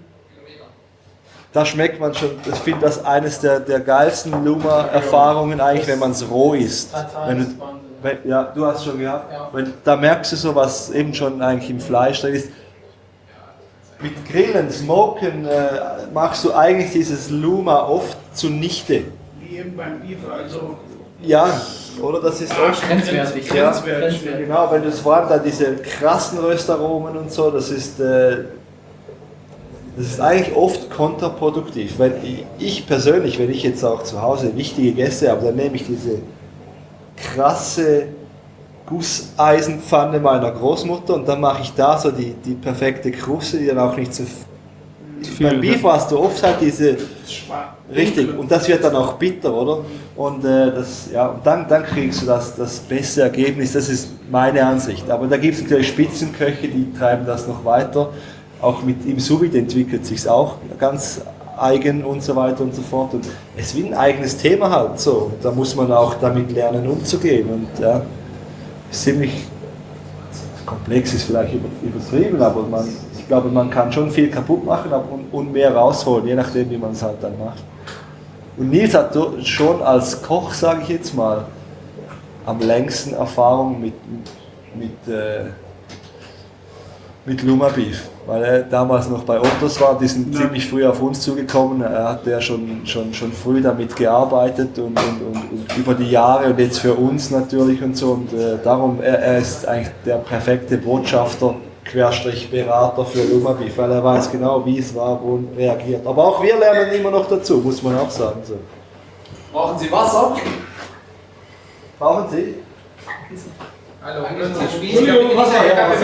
da schmeckt man schon, ich finde das eines der, der geilsten Luma-Erfahrungen eigentlich, wenn man es roh isst. Wenn du, wenn, ja, du hast es schon gehabt. Wenn, da merkst du so, was eben schon eigentlich im Fleisch drin ist. Mit Grillen, Smoken äh, machst du eigentlich dieses Luma oft zunichte. wie eben beim Beef, also Ja, oder? Das ist Ah, oft grenzwertig. Ja, Grenzwertig. genau, wenn du es vor allem da diese krassen Röstaromen und so, das ist, äh, das ist eigentlich oft kontraproduktiv. Wenn ich, ich persönlich, wenn ich jetzt auch zu Hause wichtige Gäste habe, dann nehme ich diese krasse Gusseisenpfanne meiner Großmutter und dann mache ich da so die, die perfekte Kruste, die dann auch nicht zu viel, beim Beef hast du oft halt diese richtig und das wird dann auch bitter, oder? Und äh, das ja und dann, dann kriegst du das, das beste Ergebnis. Das ist meine Ansicht. Aber da gibt es natürlich Spitzenköche, die treiben das noch weiter. Auch mit im Sous-Vide entwickelt sich auch ganz eigen und so weiter und so fort. Und es ist wie ein eigenes Thema halt so. Und da muss man auch damit lernen umzugehen. Und ja, ist ziemlich komplex ist vielleicht übertrieben, aber man, ich glaube, man kann schon viel kaputt machen aber und, und mehr rausholen, je nachdem, wie man es halt dann macht. Und Nils hat schon als Koch, sage ich jetzt mal, am längsten Erfahrung mit, mit, äh, mit Luma Beef, weil er damals noch bei Ottos war, die sind ja. ziemlich früh auf uns zugekommen, er hat ja schon, schon, schon früh damit gearbeitet und, und, und, und über die Jahre und jetzt für uns natürlich und so und äh, darum, er, er ist eigentlich der perfekte Botschafter, Querstrich Berater für Luma Beef, weil er weiß genau, wie es war, wo reagiert. Aber auch wir lernen immer noch dazu, muss man auch sagen. So. Brauchen Sie Wasser? Brauchen Sie? Hallo, Sie spielen ja Wasser,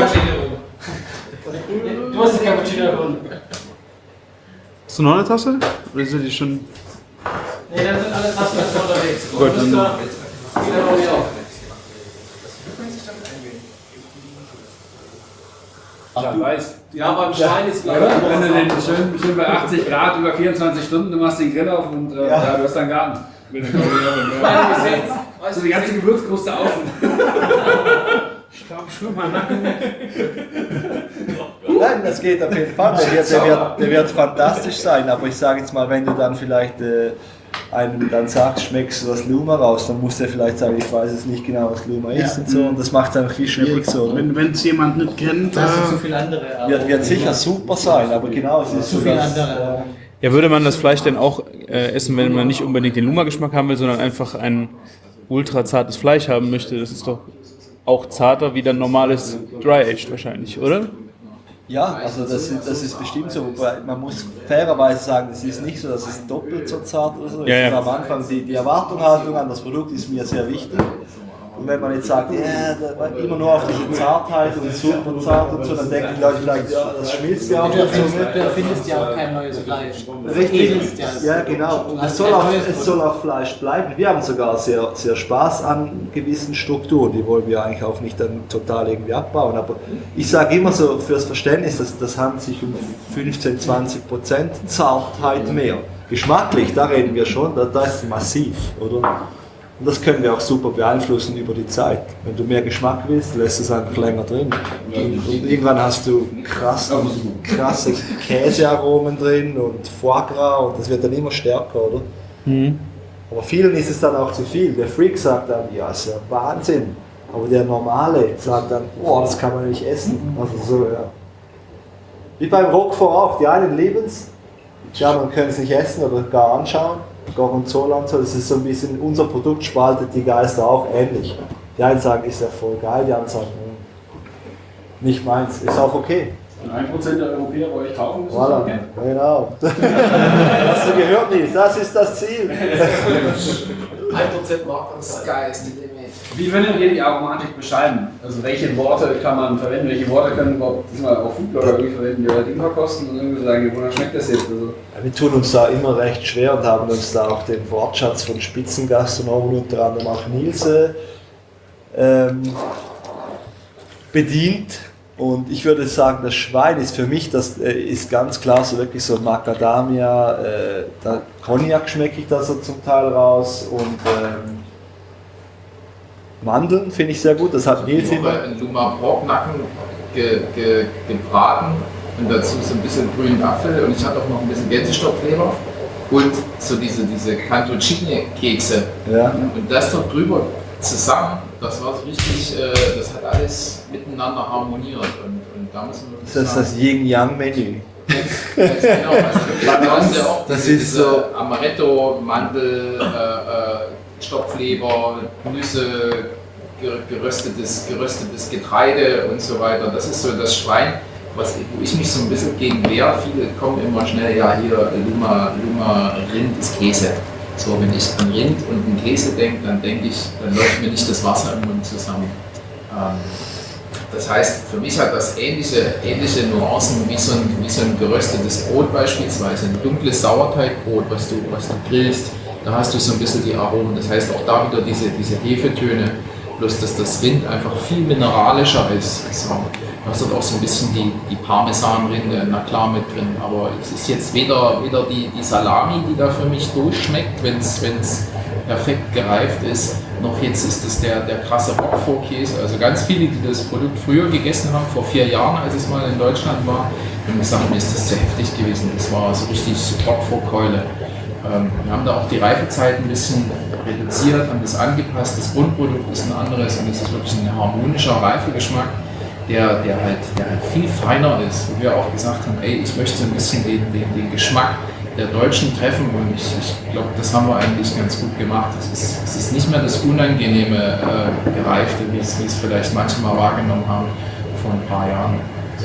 Du hast den Cappuccino erfunden. Hast du noch eine Tasse? Oder sind die schon... Nee, dann sind alle Tassen jetzt unterwegs. Gut, dann... Ja, weiß. Ja, beim Schwein ist glaube ich. Wenn du den schön, schön bei achtzig Grad über vierundzwanzig Stunden, du machst den Grill auf und äh, ja. Ja, du hast dann Garten. So die ganze Gewürzkruste außen. Ich glaube schon mal Nacken. Nein, das geht auf jeden Fall. Der wird, der wird, der wird fantastisch sein, aber ich sage jetzt mal, wenn du dann vielleicht äh, einem dann sagst, schmeckst du das Luma raus, dann muss der vielleicht sagen, ich weiß es nicht genau, was Luma ist ja. und so. Und das macht es einfach viel schwierig so. Wenn es jemand nicht kennt, das sind zu viele andere. Wird, wird sicher super sein, aber genau, es ist zu so, viele dass, andere. Ja, würde man das Fleisch denn auch äh, essen, wenn man nicht unbedingt den Luma-Geschmack haben will, sondern einfach ein ultra zartes Fleisch haben möchte? Das ist doch auch zarter wie dann normales Dry-Aged wahrscheinlich, oder? Ja, also das ist, das ist bestimmt so, wobei man muss fairerweise sagen, es ist nicht so, dass es doppelt so zart oder so ist. Ja, ja. Am Anfang die, die Erwartungshaltung an das Produkt ist mir sehr wichtig. Und wenn man jetzt sagt, ja, immer nur auf diese Zartheit und super zart und so, dann denken die Leute vielleicht, ja, das schmilzt ja auf der Zunge. Du erfindest ja auch kein neues Fleisch. Richtig, ja genau. Und es soll, auch, es soll auch Fleisch bleiben. Wir haben sogar sehr, sehr Spaß an gewissen Strukturen, die wollen wir eigentlich auch nicht dann total irgendwie abbauen. Aber ich sage immer so, fürs Verständnis, dass das handelt sich um fünfzehn, zwanzig Prozent Zartheit mehr. Geschmacklich, da reden wir schon, da, da ist massiv, oder? Und das können wir auch super beeinflussen über die Zeit. Wenn du mehr Geschmack willst, lässt es einfach länger drin. Und, und irgendwann hast du krasse, krasse Käsearomen drin und Foie Gras und das wird dann immer stärker, oder? Mhm. Aber vielen ist es dann auch zu viel. Der Freak sagt dann, ja, ist ja Wahnsinn. Aber der Normale sagt dann, oh, das kann man nicht essen. Also so, ja. Wie beim Roquefort auch. Die einen lieben es, die anderen können es nicht essen oder gar anschauen. Gorgonzola und so, das ist so ein bisschen, unser Produkt spaltet die Geister auch ähnlich. Die einen sagen, ist ja voll geil, die anderen sagen, nicht meins, ist auch okay. Und ein Prozent der Europäer bei euch kaufen, ist voilà. das okay? Genau. Hast du gehört, Nils? Das ist das Ziel. ein Prozent Markt, Sky ist die Limit. Wie würdet ihr die Aromatik beschreiben? Also welche Worte kann man verwenden? Welche Worte können überhaupt diesmal auch Foodblogger irgendwie verwenden, die halt immer kosten und irgendwie sagen, wonach schmeckt das jetzt? Also ja, wir tun uns da immer recht schwer und haben uns da auch den Wortschatz von Spitzengastronomen, unter anderem auch Nils, ähm, bedient. Und ich würde sagen, das Schwein ist für mich, das äh, ist ganz klar so wirklich so Macadamia, äh, da Cognac schmecke ich da so zum Teil raus und ähm, Mandeln finde ich sehr gut, das hat Nils immer. Ein Luma Porknacken ge, ge, gebraten und dazu so ein bisschen grünen Apfel und ich hatte auch noch ein bisschen Gänsestopfleber und so diese, diese Cantuccine-Kekse. Ja. Und das dort drüber zusammen, das war so richtig, äh, das hat alles miteinander harmoniert und, und da muss man wirklich Das ist das Yin-Yang-Menü. Ganz genau, also du hast ja auch Das diese, ist diese so- Amaretto, Mandel, äh, äh, Stopfleber, Nüsse, ge- geröstetes, geröstetes Getreide und so weiter. Das ist so das Schwein, was, wo ich mich so ein bisschen gegen wehre. Viele kommen immer schnell, ja hier, Luma, Luma Rind ist Käse. So, wenn ich an Rind und an Käse denke, dann denke ich, dann läuft mir nicht das Wasser im Mund zusammen. Ähm, das heißt, für mich hat das ähnliche, ähnliche Nuancen wie so, ein, wie so ein geröstetes Brot beispielsweise, ein dunkles Sauerteigbrot, was du, was du grillst, da hast du so ein bisschen die Aromen. Das heißt auch da wieder diese, diese Hefetöne, bloß dass das Rind einfach viel mineralischer ist. So. Du hast dort auch so ein bisschen die, die Parmesanrinde, na klar, mit drin, aber es ist jetzt weder, weder die, die Salami, die da für mich durchschmeckt, wenn es perfekt gereift ist, noch jetzt ist es der, der krasse Roquefort-Käse. Also ganz viele, die das Produkt früher gegessen haben, vor vier Jahren, als es mal in Deutschland war, haben gesagt, mir ist das zu heftig gewesen. Das war so richtig Roquefort-Keule. Ähm, wir haben da auch die Reifezeit ein bisschen reduziert, haben das angepasst. Das Grundprodukt ist ein anderes und es ist wirklich ein harmonischer Reifegeschmack, der, der, halt, der halt viel feiner ist. Wo wir auch gesagt haben, ey, ich möchte ein bisschen den, den, den Geschmack der Deutschen treffen und ich, ich glaube, das haben wir eigentlich ganz gut gemacht. Es ist, es ist nicht mehr das unangenehme äh, Gereifte, wie es, wie es vielleicht manche mal wahrgenommen haben vor ein paar Jahren. So.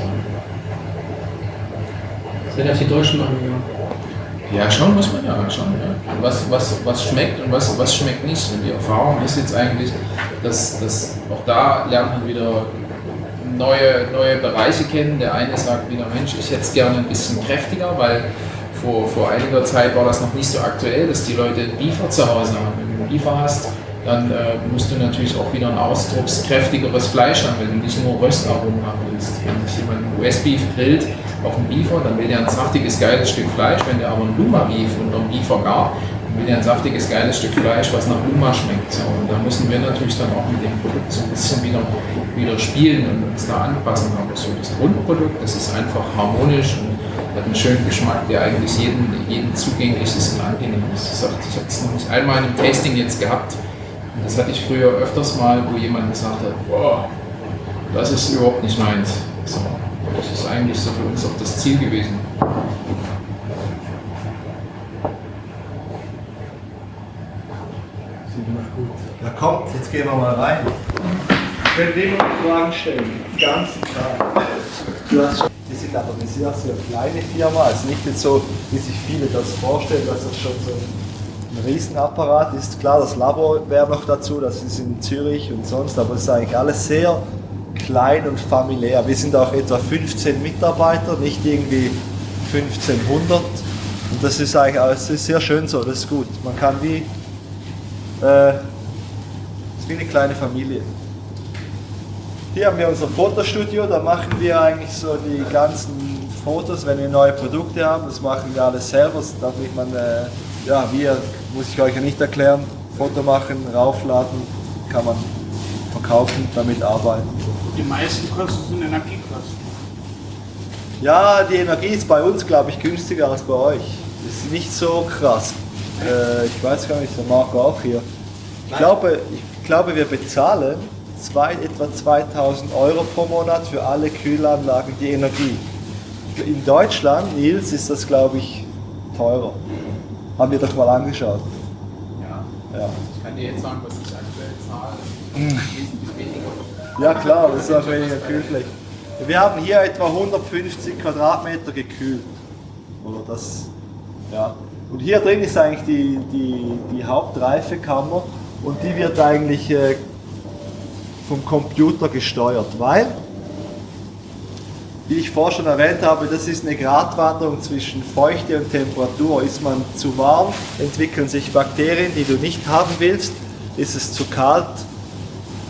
Sind das die Deutschen machen, ja? Ja, schon muss man ja schon. Ja. Was, was, was schmeckt und was, was schmeckt nicht. Und die Erfahrung ist jetzt eigentlich, dass, dass auch da lernt man wieder neue, neue Bereiche kennen. Der eine sagt wieder, Mensch, ich hätte es gerne ein bisschen kräftiger, weil vor, vor einiger Zeit war das noch nicht so aktuell, dass die Leute einen Beefer zu Hause haben. Wenn du einen Beefer hast, dann äh, musst du natürlich auch wieder ein ausdruckskräftigeres Fleisch haben, wenn du nicht nur Röstaromen haben willst. Wenn sich jemand einen U S-Beef grillt auf einen Beefer, dann will der ein saftiges, geiles Stück Fleisch. Wenn der aber einen Luma-Beef unter einem Beefer gart, dann will der ein saftiges, geiles Stück Fleisch, was nach Luma schmeckt. So, und da müssen wir natürlich dann auch mit dem Produkt so ein bisschen wieder, wieder spielen und uns da anpassen. Aber so das Grundprodukt, das ist einfach harmonisch und hat einen schönen Geschmack, der eigentlich jedem, jedem zugänglich ist und angenehm ist. Ich habe es noch nicht einmal in einem Tasting jetzt gehabt. Und das hatte ich früher öfters mal, wo jemand gesagt hat, boah, das ist überhaupt nicht meins. So, das ist eigentlich so für uns auch das Ziel gewesen. Ja, kommt, jetzt gehen wir mal rein. Ich werde dir noch Fragen stellen, ganz klar. Du hast schon, wir sind aber eine sehr, sehr kleine Firma, also nicht jetzt so, wie sich viele das vorstellen, dass das schon so ein Riesenapparat ist. Klar, das Labor wäre noch dazu, das ist in Zürich und sonst, aber es ist eigentlich alles sehr klein und familiär. Wir sind auch etwa fünfzehn Mitarbeiter, nicht irgendwie fünfzehnhundert. Und das ist eigentlich alles sehr schön so, das ist gut. Man kann wie, äh, das ist wie eine kleine Familie. Hier haben wir unser Fotostudio, da machen wir eigentlich so die ganzen Fotos, wenn wir neue Produkte haben. Das machen wir alles selber, damit man, äh, ja, wir, muss ich euch ja nicht erklären, Foto machen, raufladen, kann man verkaufen, damit arbeiten. Die meisten Kosten sind Energiekosten. Ja, die Energie ist bei uns, glaube ich, günstiger als bei euch. Das ist nicht so krass. Äh, ich weiß gar nicht, der Marco auch hier. Ich glaube, ich glaube wir bezahlen zwei, etwa zweitausend Euro pro Monat für alle Kühlanlagen die Energie. In Deutschland, Nils, ist das, glaube ich, teurer. Haben wir doch mal angeschaut. Ja. Ja. Ich kann dir jetzt sagen, was ich aktuell zahle. Wesentlich weniger. Ja klar, das ist auch weniger Kühlfläche. Wir haben hier etwa hundertfünfzig Quadratmeter gekühlt. Oder das, ja. Und hier drin ist eigentlich die, die, die Hauptreifekammer und die wird eigentlich äh, vom Computer gesteuert, weil, wie ich vorher schon erwähnt habe, das ist eine Gratwanderung zwischen Feuchte und Temperatur. Ist man zu warm, entwickeln sich Bakterien, die du nicht haben willst. Ist es zu kalt,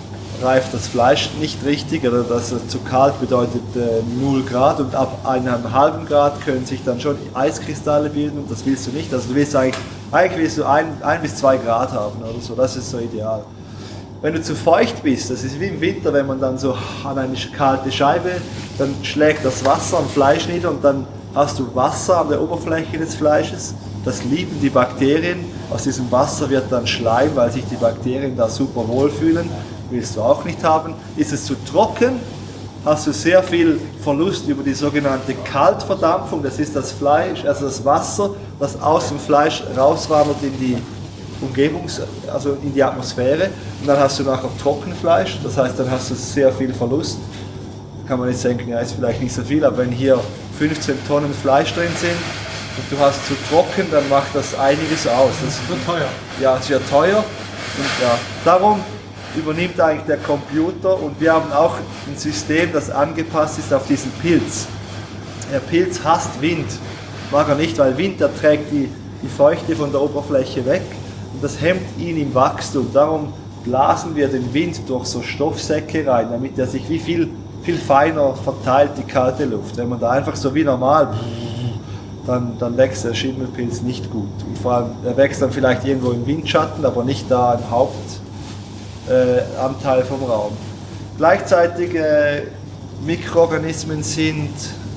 reift das Fleisch nicht richtig oder das äh, zu kalt bedeutet äh, null Grad und ab einem halben Grad können sich dann schon Eiskristalle bilden und das willst du nicht. Also du willst eigentlich, eigentlich willst du ein, ein bis zwei Grad haben oder so, das ist so ideal. Wenn du zu feucht bist, das ist wie im Winter, wenn man dann so an eine kalte Scheibe, dann schlägt das Wasser am Fleisch nieder und dann hast du Wasser an der Oberfläche des Fleisches. Das lieben die Bakterien. Aus diesem Wasser wird dann Schleim, weil sich die Bakterien da super wohlfühlen. Willst du auch nicht haben. Ist es zu trocken, hast du sehr viel Verlust über die sogenannte Kaltverdampfung. Das ist das Fleisch, also das Wasser, das aus dem Fleisch rauswandert in die Umgebung, also in die Atmosphäre. Und dann hast du nachher Trockenfleisch, das heißt, dann hast du sehr viel Verlust. Kann man jetzt denken, ja, ist vielleicht nicht so viel, aber wenn hier fünfzehn Tonnen Fleisch drin sind und du hast zu trocken, dann macht das einiges aus. Das wird teuer. Ja, es wird teuer. Und ja, darum übernimmt eigentlich der Computer und wir haben auch ein System, das angepasst ist auf diesen Pilz. Der Pilz hasst Wind, mag er nicht, weil Wind, der trägt die, die Feuchte von der Oberfläche weg und das hemmt ihn im Wachstum. Darum blasen wir den Wind durch so Stoffsäcke rein, damit er sich wie viel, viel feiner verteilt, die kalte Luft. Wenn man da einfach so wie normal, dann, dann wächst der Schimmelpilz nicht gut. Und vor allem, er wächst dann vielleicht irgendwo im Windschatten, aber nicht da im Hauptanteil äh, vom Raum. Gleichzeitig äh, Mikroorganismen sind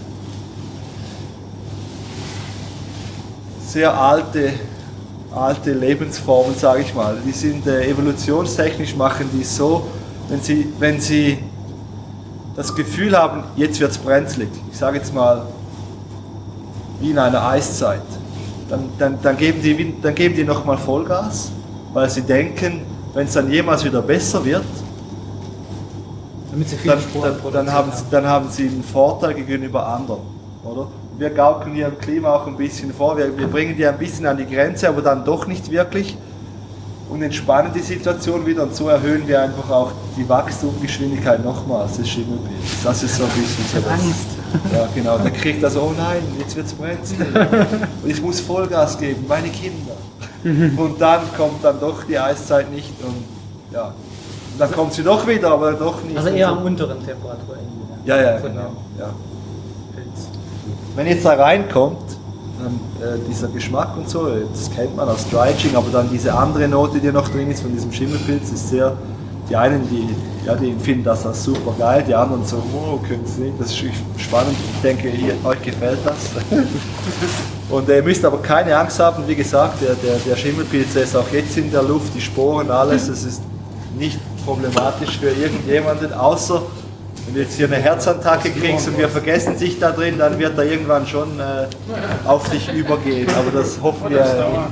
sehr alte, alte Lebensformen, sage ich mal. Die sind äh, evolutionstechnisch machen die so, wenn sie, wenn sie das Gefühl haben, jetzt wird es brenzlig. Ich sage jetzt mal, wie in einer Eiszeit. Dann, dann, dann geben die, dann geben die nochmal Vollgas, weil sie denken, wenn es dann jemals wieder besser wird, damit sie viel dann, dann, dann, haben sie, dann haben sie einen Vorteil gegenüber anderen. Oder? Wir gaukeln hier im Klima auch ein bisschen vor, wir, wir bringen die ein bisschen an die Grenze, aber dann doch nicht wirklich und entspannen die Situation wieder und so erhöhen wir einfach auch die Wachstumsgeschwindigkeit nochmals des Schimmelpilzes. Das ist so ein bisschen so das. Angst. Ja, genau. Da kriegt er so, oh nein, jetzt wird es brenzlig. Und ich muss Vollgas geben, meine Kinder. Und dann kommt dann doch die Eiszeit nicht und ja. Und dann kommt sie doch wieder, aber doch nicht. Also eher am unteren Temperaturende. Ja, ja, genau. Ja. Wenn jetzt da reinkommt, dann, äh, dieser Geschmack und so, das kennt man aus Dry Aging, aber dann diese andere Note, die noch drin ist von diesem Schimmelpilz, ist sehr, die einen, die, ja, die finden das als super geil, die anderen so, oh, können Sie nicht, das ist spannend, ich denke, ihr, euch gefällt das. Und ihr müsst aber keine Angst haben, wie gesagt, der, der, der Schimmelpilz ist auch jetzt in der Luft, die Sporen, alles, es ist nicht problematisch für irgendjemanden, außer wenn du jetzt hier eine Herzattacke kriegst und wir vergessen dich da drin, dann wird er irgendwann schon äh, auf dich übergehen. Aber das hoffen wir nicht. Aber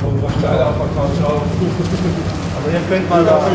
ihr könnt mal da.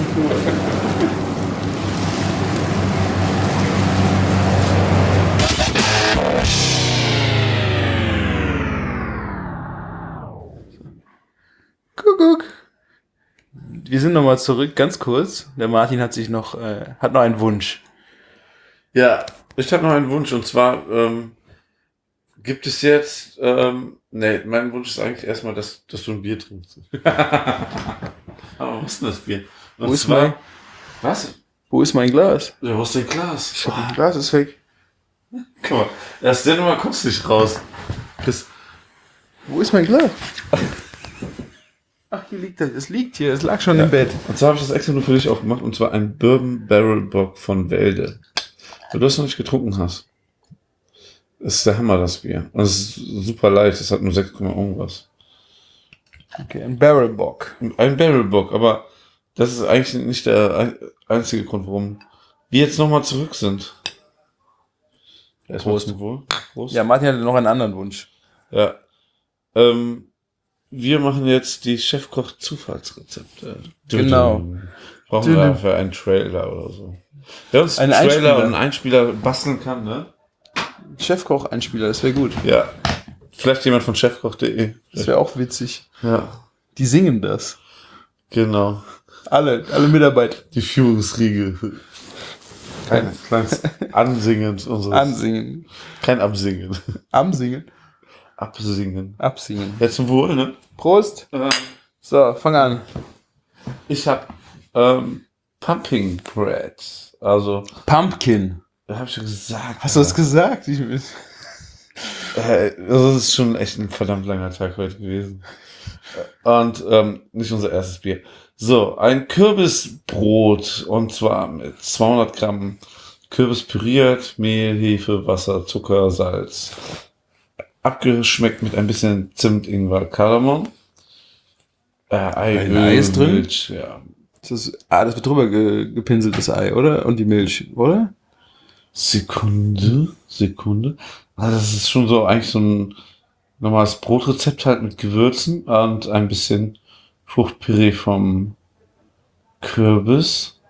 Kuckuck. Wir sind nochmal zurück, ganz kurz. Der Martin hat sich noch, äh, hat noch einen Wunsch. Ja, ich habe noch einen Wunsch und zwar ähm, gibt es jetzt, ähm, nee, mein Wunsch ist eigentlich erstmal, dass, dass du ein Bier trinkst. Aber was ist denn das Bier? Und Wo ist zwar, mein, was? Wo ist mein Glas? Ja, wo ist dein Glas? Ich hab ein Glas, ist weg. Guck mal, erst der Nummer kommst du nicht raus. Chris. Wo ist mein Glas? Ach, hier liegt das. Es liegt hier, es lag schon Ja. im Bett. Und zwar habe ich das extra nur für dich aufgemacht und zwar ein Bourbon Barrel Bock von Welde. Wenn du das noch nicht getrunken hast, ist der Hammer, das Bier. Und es ist super leicht, es hat nur sechs Komma irgendwas. Okay, ein Barrel Bock. Ein Barrel Bock, aber das ist eigentlich nicht der einzige Grund, warum wir jetzt nochmal zurück sind. Prost. Zum Wohl. Prost. Ja, Martin hatte noch einen anderen Wunsch. Ja. Ähm, wir machen jetzt die Chefkoch-Zufallsrezepte. Genau. Brauchen wir dafür einen Trailer oder so. Wer uns einen Ein Trailer Einspieler. und einen Einspieler basteln kann, ne? Chefkoch-Einspieler, das wäre gut. Ja. Vielleicht jemand von chefkoch punkt de. Das wäre auch witzig. Ja. Die singen das. Genau. Alle, alle Mitarbeiter. Die Führungsriege. Kein kleines Ansingen unseres. Ansingen. Kein Absingen. Amsingen. Absingen. Absingen. Jetzt zum Wohl, ne? Prost. Ähm, So, fang an. Ich hab ähm, Pumping Bread. Also. Pumpkin. Da hab ich schon gesagt. Hast du das gesagt? Ich, äh, also das ist schon echt ein verdammt langer Tag heute gewesen. Und ähm, nicht unser erstes Bier. So, ein Kürbisbrot und zwar mit zweihundert Gramm Kürbis püriert, Mehl, Hefe, Wasser, Zucker, Salz. Abgeschmeckt mit ein bisschen Zimt, Ingwer, Kardamom. Äh, Ei, Ein Öl, Ei ist drin? Milch, ja. Das ist, ah, das wird drüber ge, gepinselt, das Ei, oder? Und die Milch, oder? Sekunde, Sekunde. Ah, das ist schon so eigentlich so ein normales Brotrezept halt mit Gewürzen und ein bisschen Fruchtpüree vom Kürbis.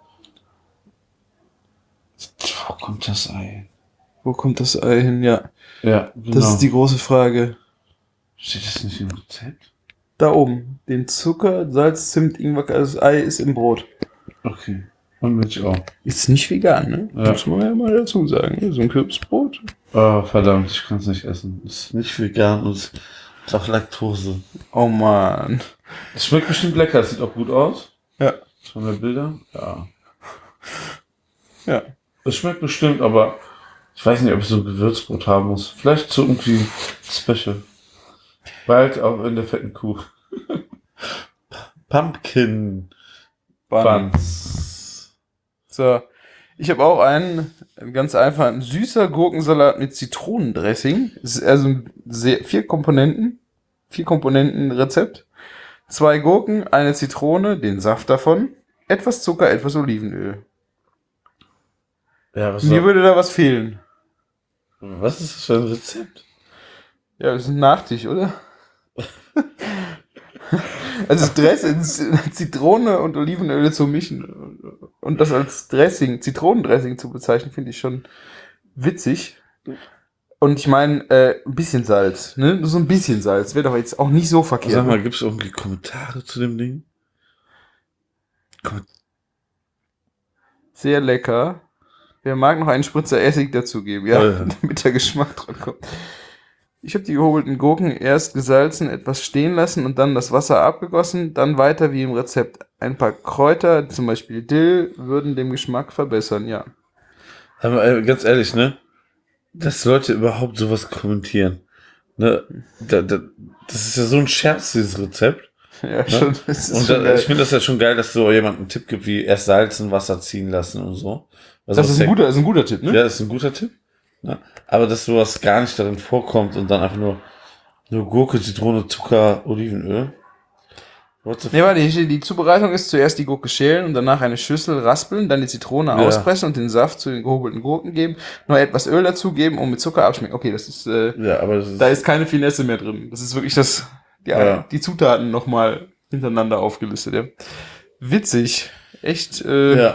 Wo kommt das Ei? Wo kommt das Ei hin? Ja. Ja, genau. Das ist die große Frage. Steht das nicht im Rezept? Da oben. Den Zucker, Salz, Zimt, Ingwer, das Ei ist im Brot. Okay. Und Milch auch. Ist nicht vegan, ne? Ja. Muss man ja mal dazu sagen. So ein Kürbisbrot. Oh, verdammt, ich kann es nicht essen. Ist nicht vegan und ist auch Laktose. Oh man. Es schmeckt bestimmt lecker, es sieht auch gut aus. Ja. Von der Bilder? Ja. Ja. Es schmeckt bestimmt, aber ich weiß nicht, ob ich so ein Gewürzbrot haben muss. Vielleicht so irgendwie special. Bald auch in der fetten Kuh. Pumpkin Buns. So. Ich habe auch einen ganz einfach ein süßer Gurkensalat mit Zitronendressing. Es ist also sehr, vier Komponenten. Vier Komponenten Rezept. Zwei Gurken, eine Zitrone, den Saft davon, etwas Zucker, etwas Olivenöl. Ja, was Mir soll- würde da was fehlen. Was ist das für ein Rezept? Ja, das ist ein Nachtisch, oder? Also das Dressing, Zitrone und Olivenöl zu mischen und das als Dressing, Zitronendressing zu bezeichnen, finde ich schon witzig. Und ich meine, äh, ein bisschen Salz, ne? Nur so ein bisschen Salz wäre doch jetzt auch nicht so verkehrt. Sag mal, gibt es irgendwie Kommentare zu dem Ding? Kom- Sehr lecker. Wer mag noch einen Spritzer Essig dazugeben, ja, Ja. damit der Geschmack dran kommt. Ich habe die gehobelten Gurken erst gesalzen, etwas stehen lassen und dann das Wasser abgegossen, dann weiter wie im Rezept. Ein paar Kräuter, zum Beispiel Dill, würden den Geschmack verbessern, ja. Aber äh, ganz ehrlich, ne? Dass Leute überhaupt sowas kommentieren. Ne? Da, da, das ist ja so ein Scherz, dieses Rezept. Ja, ne? schon. Das ist Und schon da, geil. ich finde das ja schon geil, dass so jemand einen Tipp gibt, wie erst salzen, Wasser ziehen lassen und so. Also Das ist ein guter, ist ein guter Tipp, ne? Ja, das ist ein guter Tipp. Ne? Aber dass sowas gar nicht darin vorkommt und dann einfach nur, nur Gurke, Zitrone, Zucker, Olivenöl. What the Nee, warte, hier steht, die Zubereitung ist zuerst die Gurke schälen und danach eine Schüssel raspeln, dann die Zitrone Ja. auspressen und den Saft zu den gehobelten Gurken geben, noch etwas Öl dazugeben und mit Zucker abschmecken. Okay, das ist, äh, Ja, aber das ist, da ist keine Finesse mehr drin. Das ist wirklich das, ja, Ja. die Zutaten nochmal hintereinander aufgelistet, ja. Witzig. Echt, äh, ja.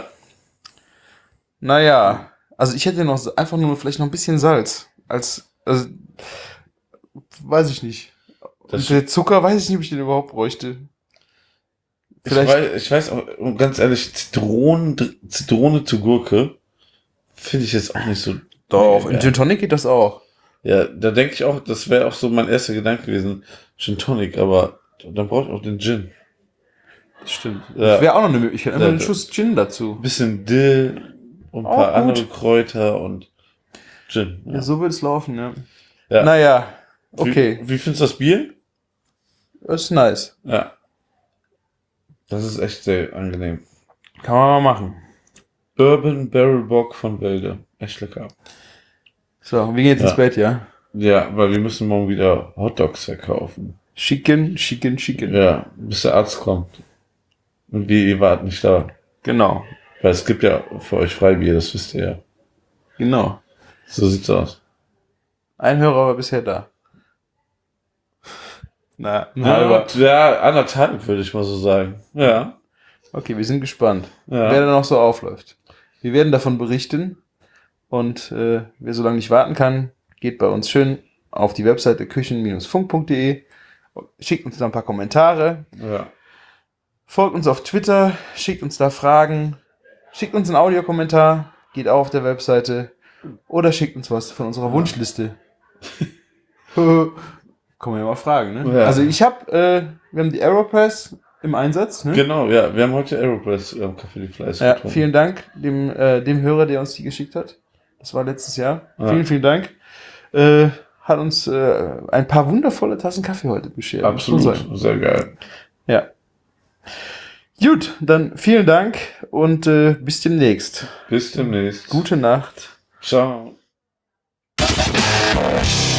naja. Also ich hätte noch so- einfach nur vielleicht noch ein bisschen Salz. Als, also, weiß ich nicht. Das- Und der Zucker, weiß ich nicht, ob ich den überhaupt bräuchte. Ich weiß, ich weiß auch, und ganz ehrlich, Zitronen, Zitrone zu Gurke finde ich jetzt auch nicht so. Doch, Ja. in Gin Tonic geht das auch. Ja, da denke ich auch, das wäre auch so mein erster Gedanke gewesen, Gin Tonic, aber dann brauche ich auch den Gin. Das stimmt. Ja. Das wäre auch noch eine Möglichkeit. Einfach Ja, einen da- Schuss Gin dazu. Ein bisschen Dill und ein Auch paar gut. andere Kräuter und Gin. Ja, so wird es laufen, ja. Ja. Naja, okay. Wie, wie findest du das Bier? Das ist nice. Ja. Das ist echt sehr angenehm. Kann man mal machen. Bourbon Barrel Bock von Wälde. Echt lecker. So, wir gehen jetzt Ja. ins Bett, ja? Ja, weil wir müssen morgen wieder Hotdogs verkaufen. Chicken, chicken, chicken. Ja, bis der Arzt kommt. Und wir, ihr wart nicht da. Genau. Weil es gibt ja für euch Freibier, das wisst ihr ja. Genau. So sieht's aus. Ein Hörer war bisher da. Na, ein Ja, halber. ja, anderthalb würde ich mal so sagen. Ja. Okay, wir sind gespannt, Ja. wer da noch so aufläuft. Wir werden davon berichten. Und äh, wer so lange nicht warten kann, geht bei uns schön auf die Webseite küchen Bindestrich funk punkt de, schickt uns da ein paar Kommentare, Ja. folgt uns auf Twitter, schickt uns da Fragen, schickt uns einen Audiokommentar, geht auch auf der Webseite oder schickt uns was von unserer Wunschliste. Kann man ja mal fragen, ne? Ja. Also ich habe, äh, wir haben die Aeropress im Einsatz. Ne? Genau, ja. Wir haben heute Aeropress äh, Kaffee die Fleiß Ja, getrunken. vielen Dank dem, äh, dem Hörer, der uns die geschickt hat. Das war letztes Jahr. Ja. Vielen, vielen Dank. Äh, hat uns äh, ein paar wundervolle Tassen Kaffee heute beschert. Absolut, muss man sagen. sehr geil. Ja. Gut, dann vielen Dank und äh, bis demnächst. Bis demnächst. Gute Nacht. Ciao.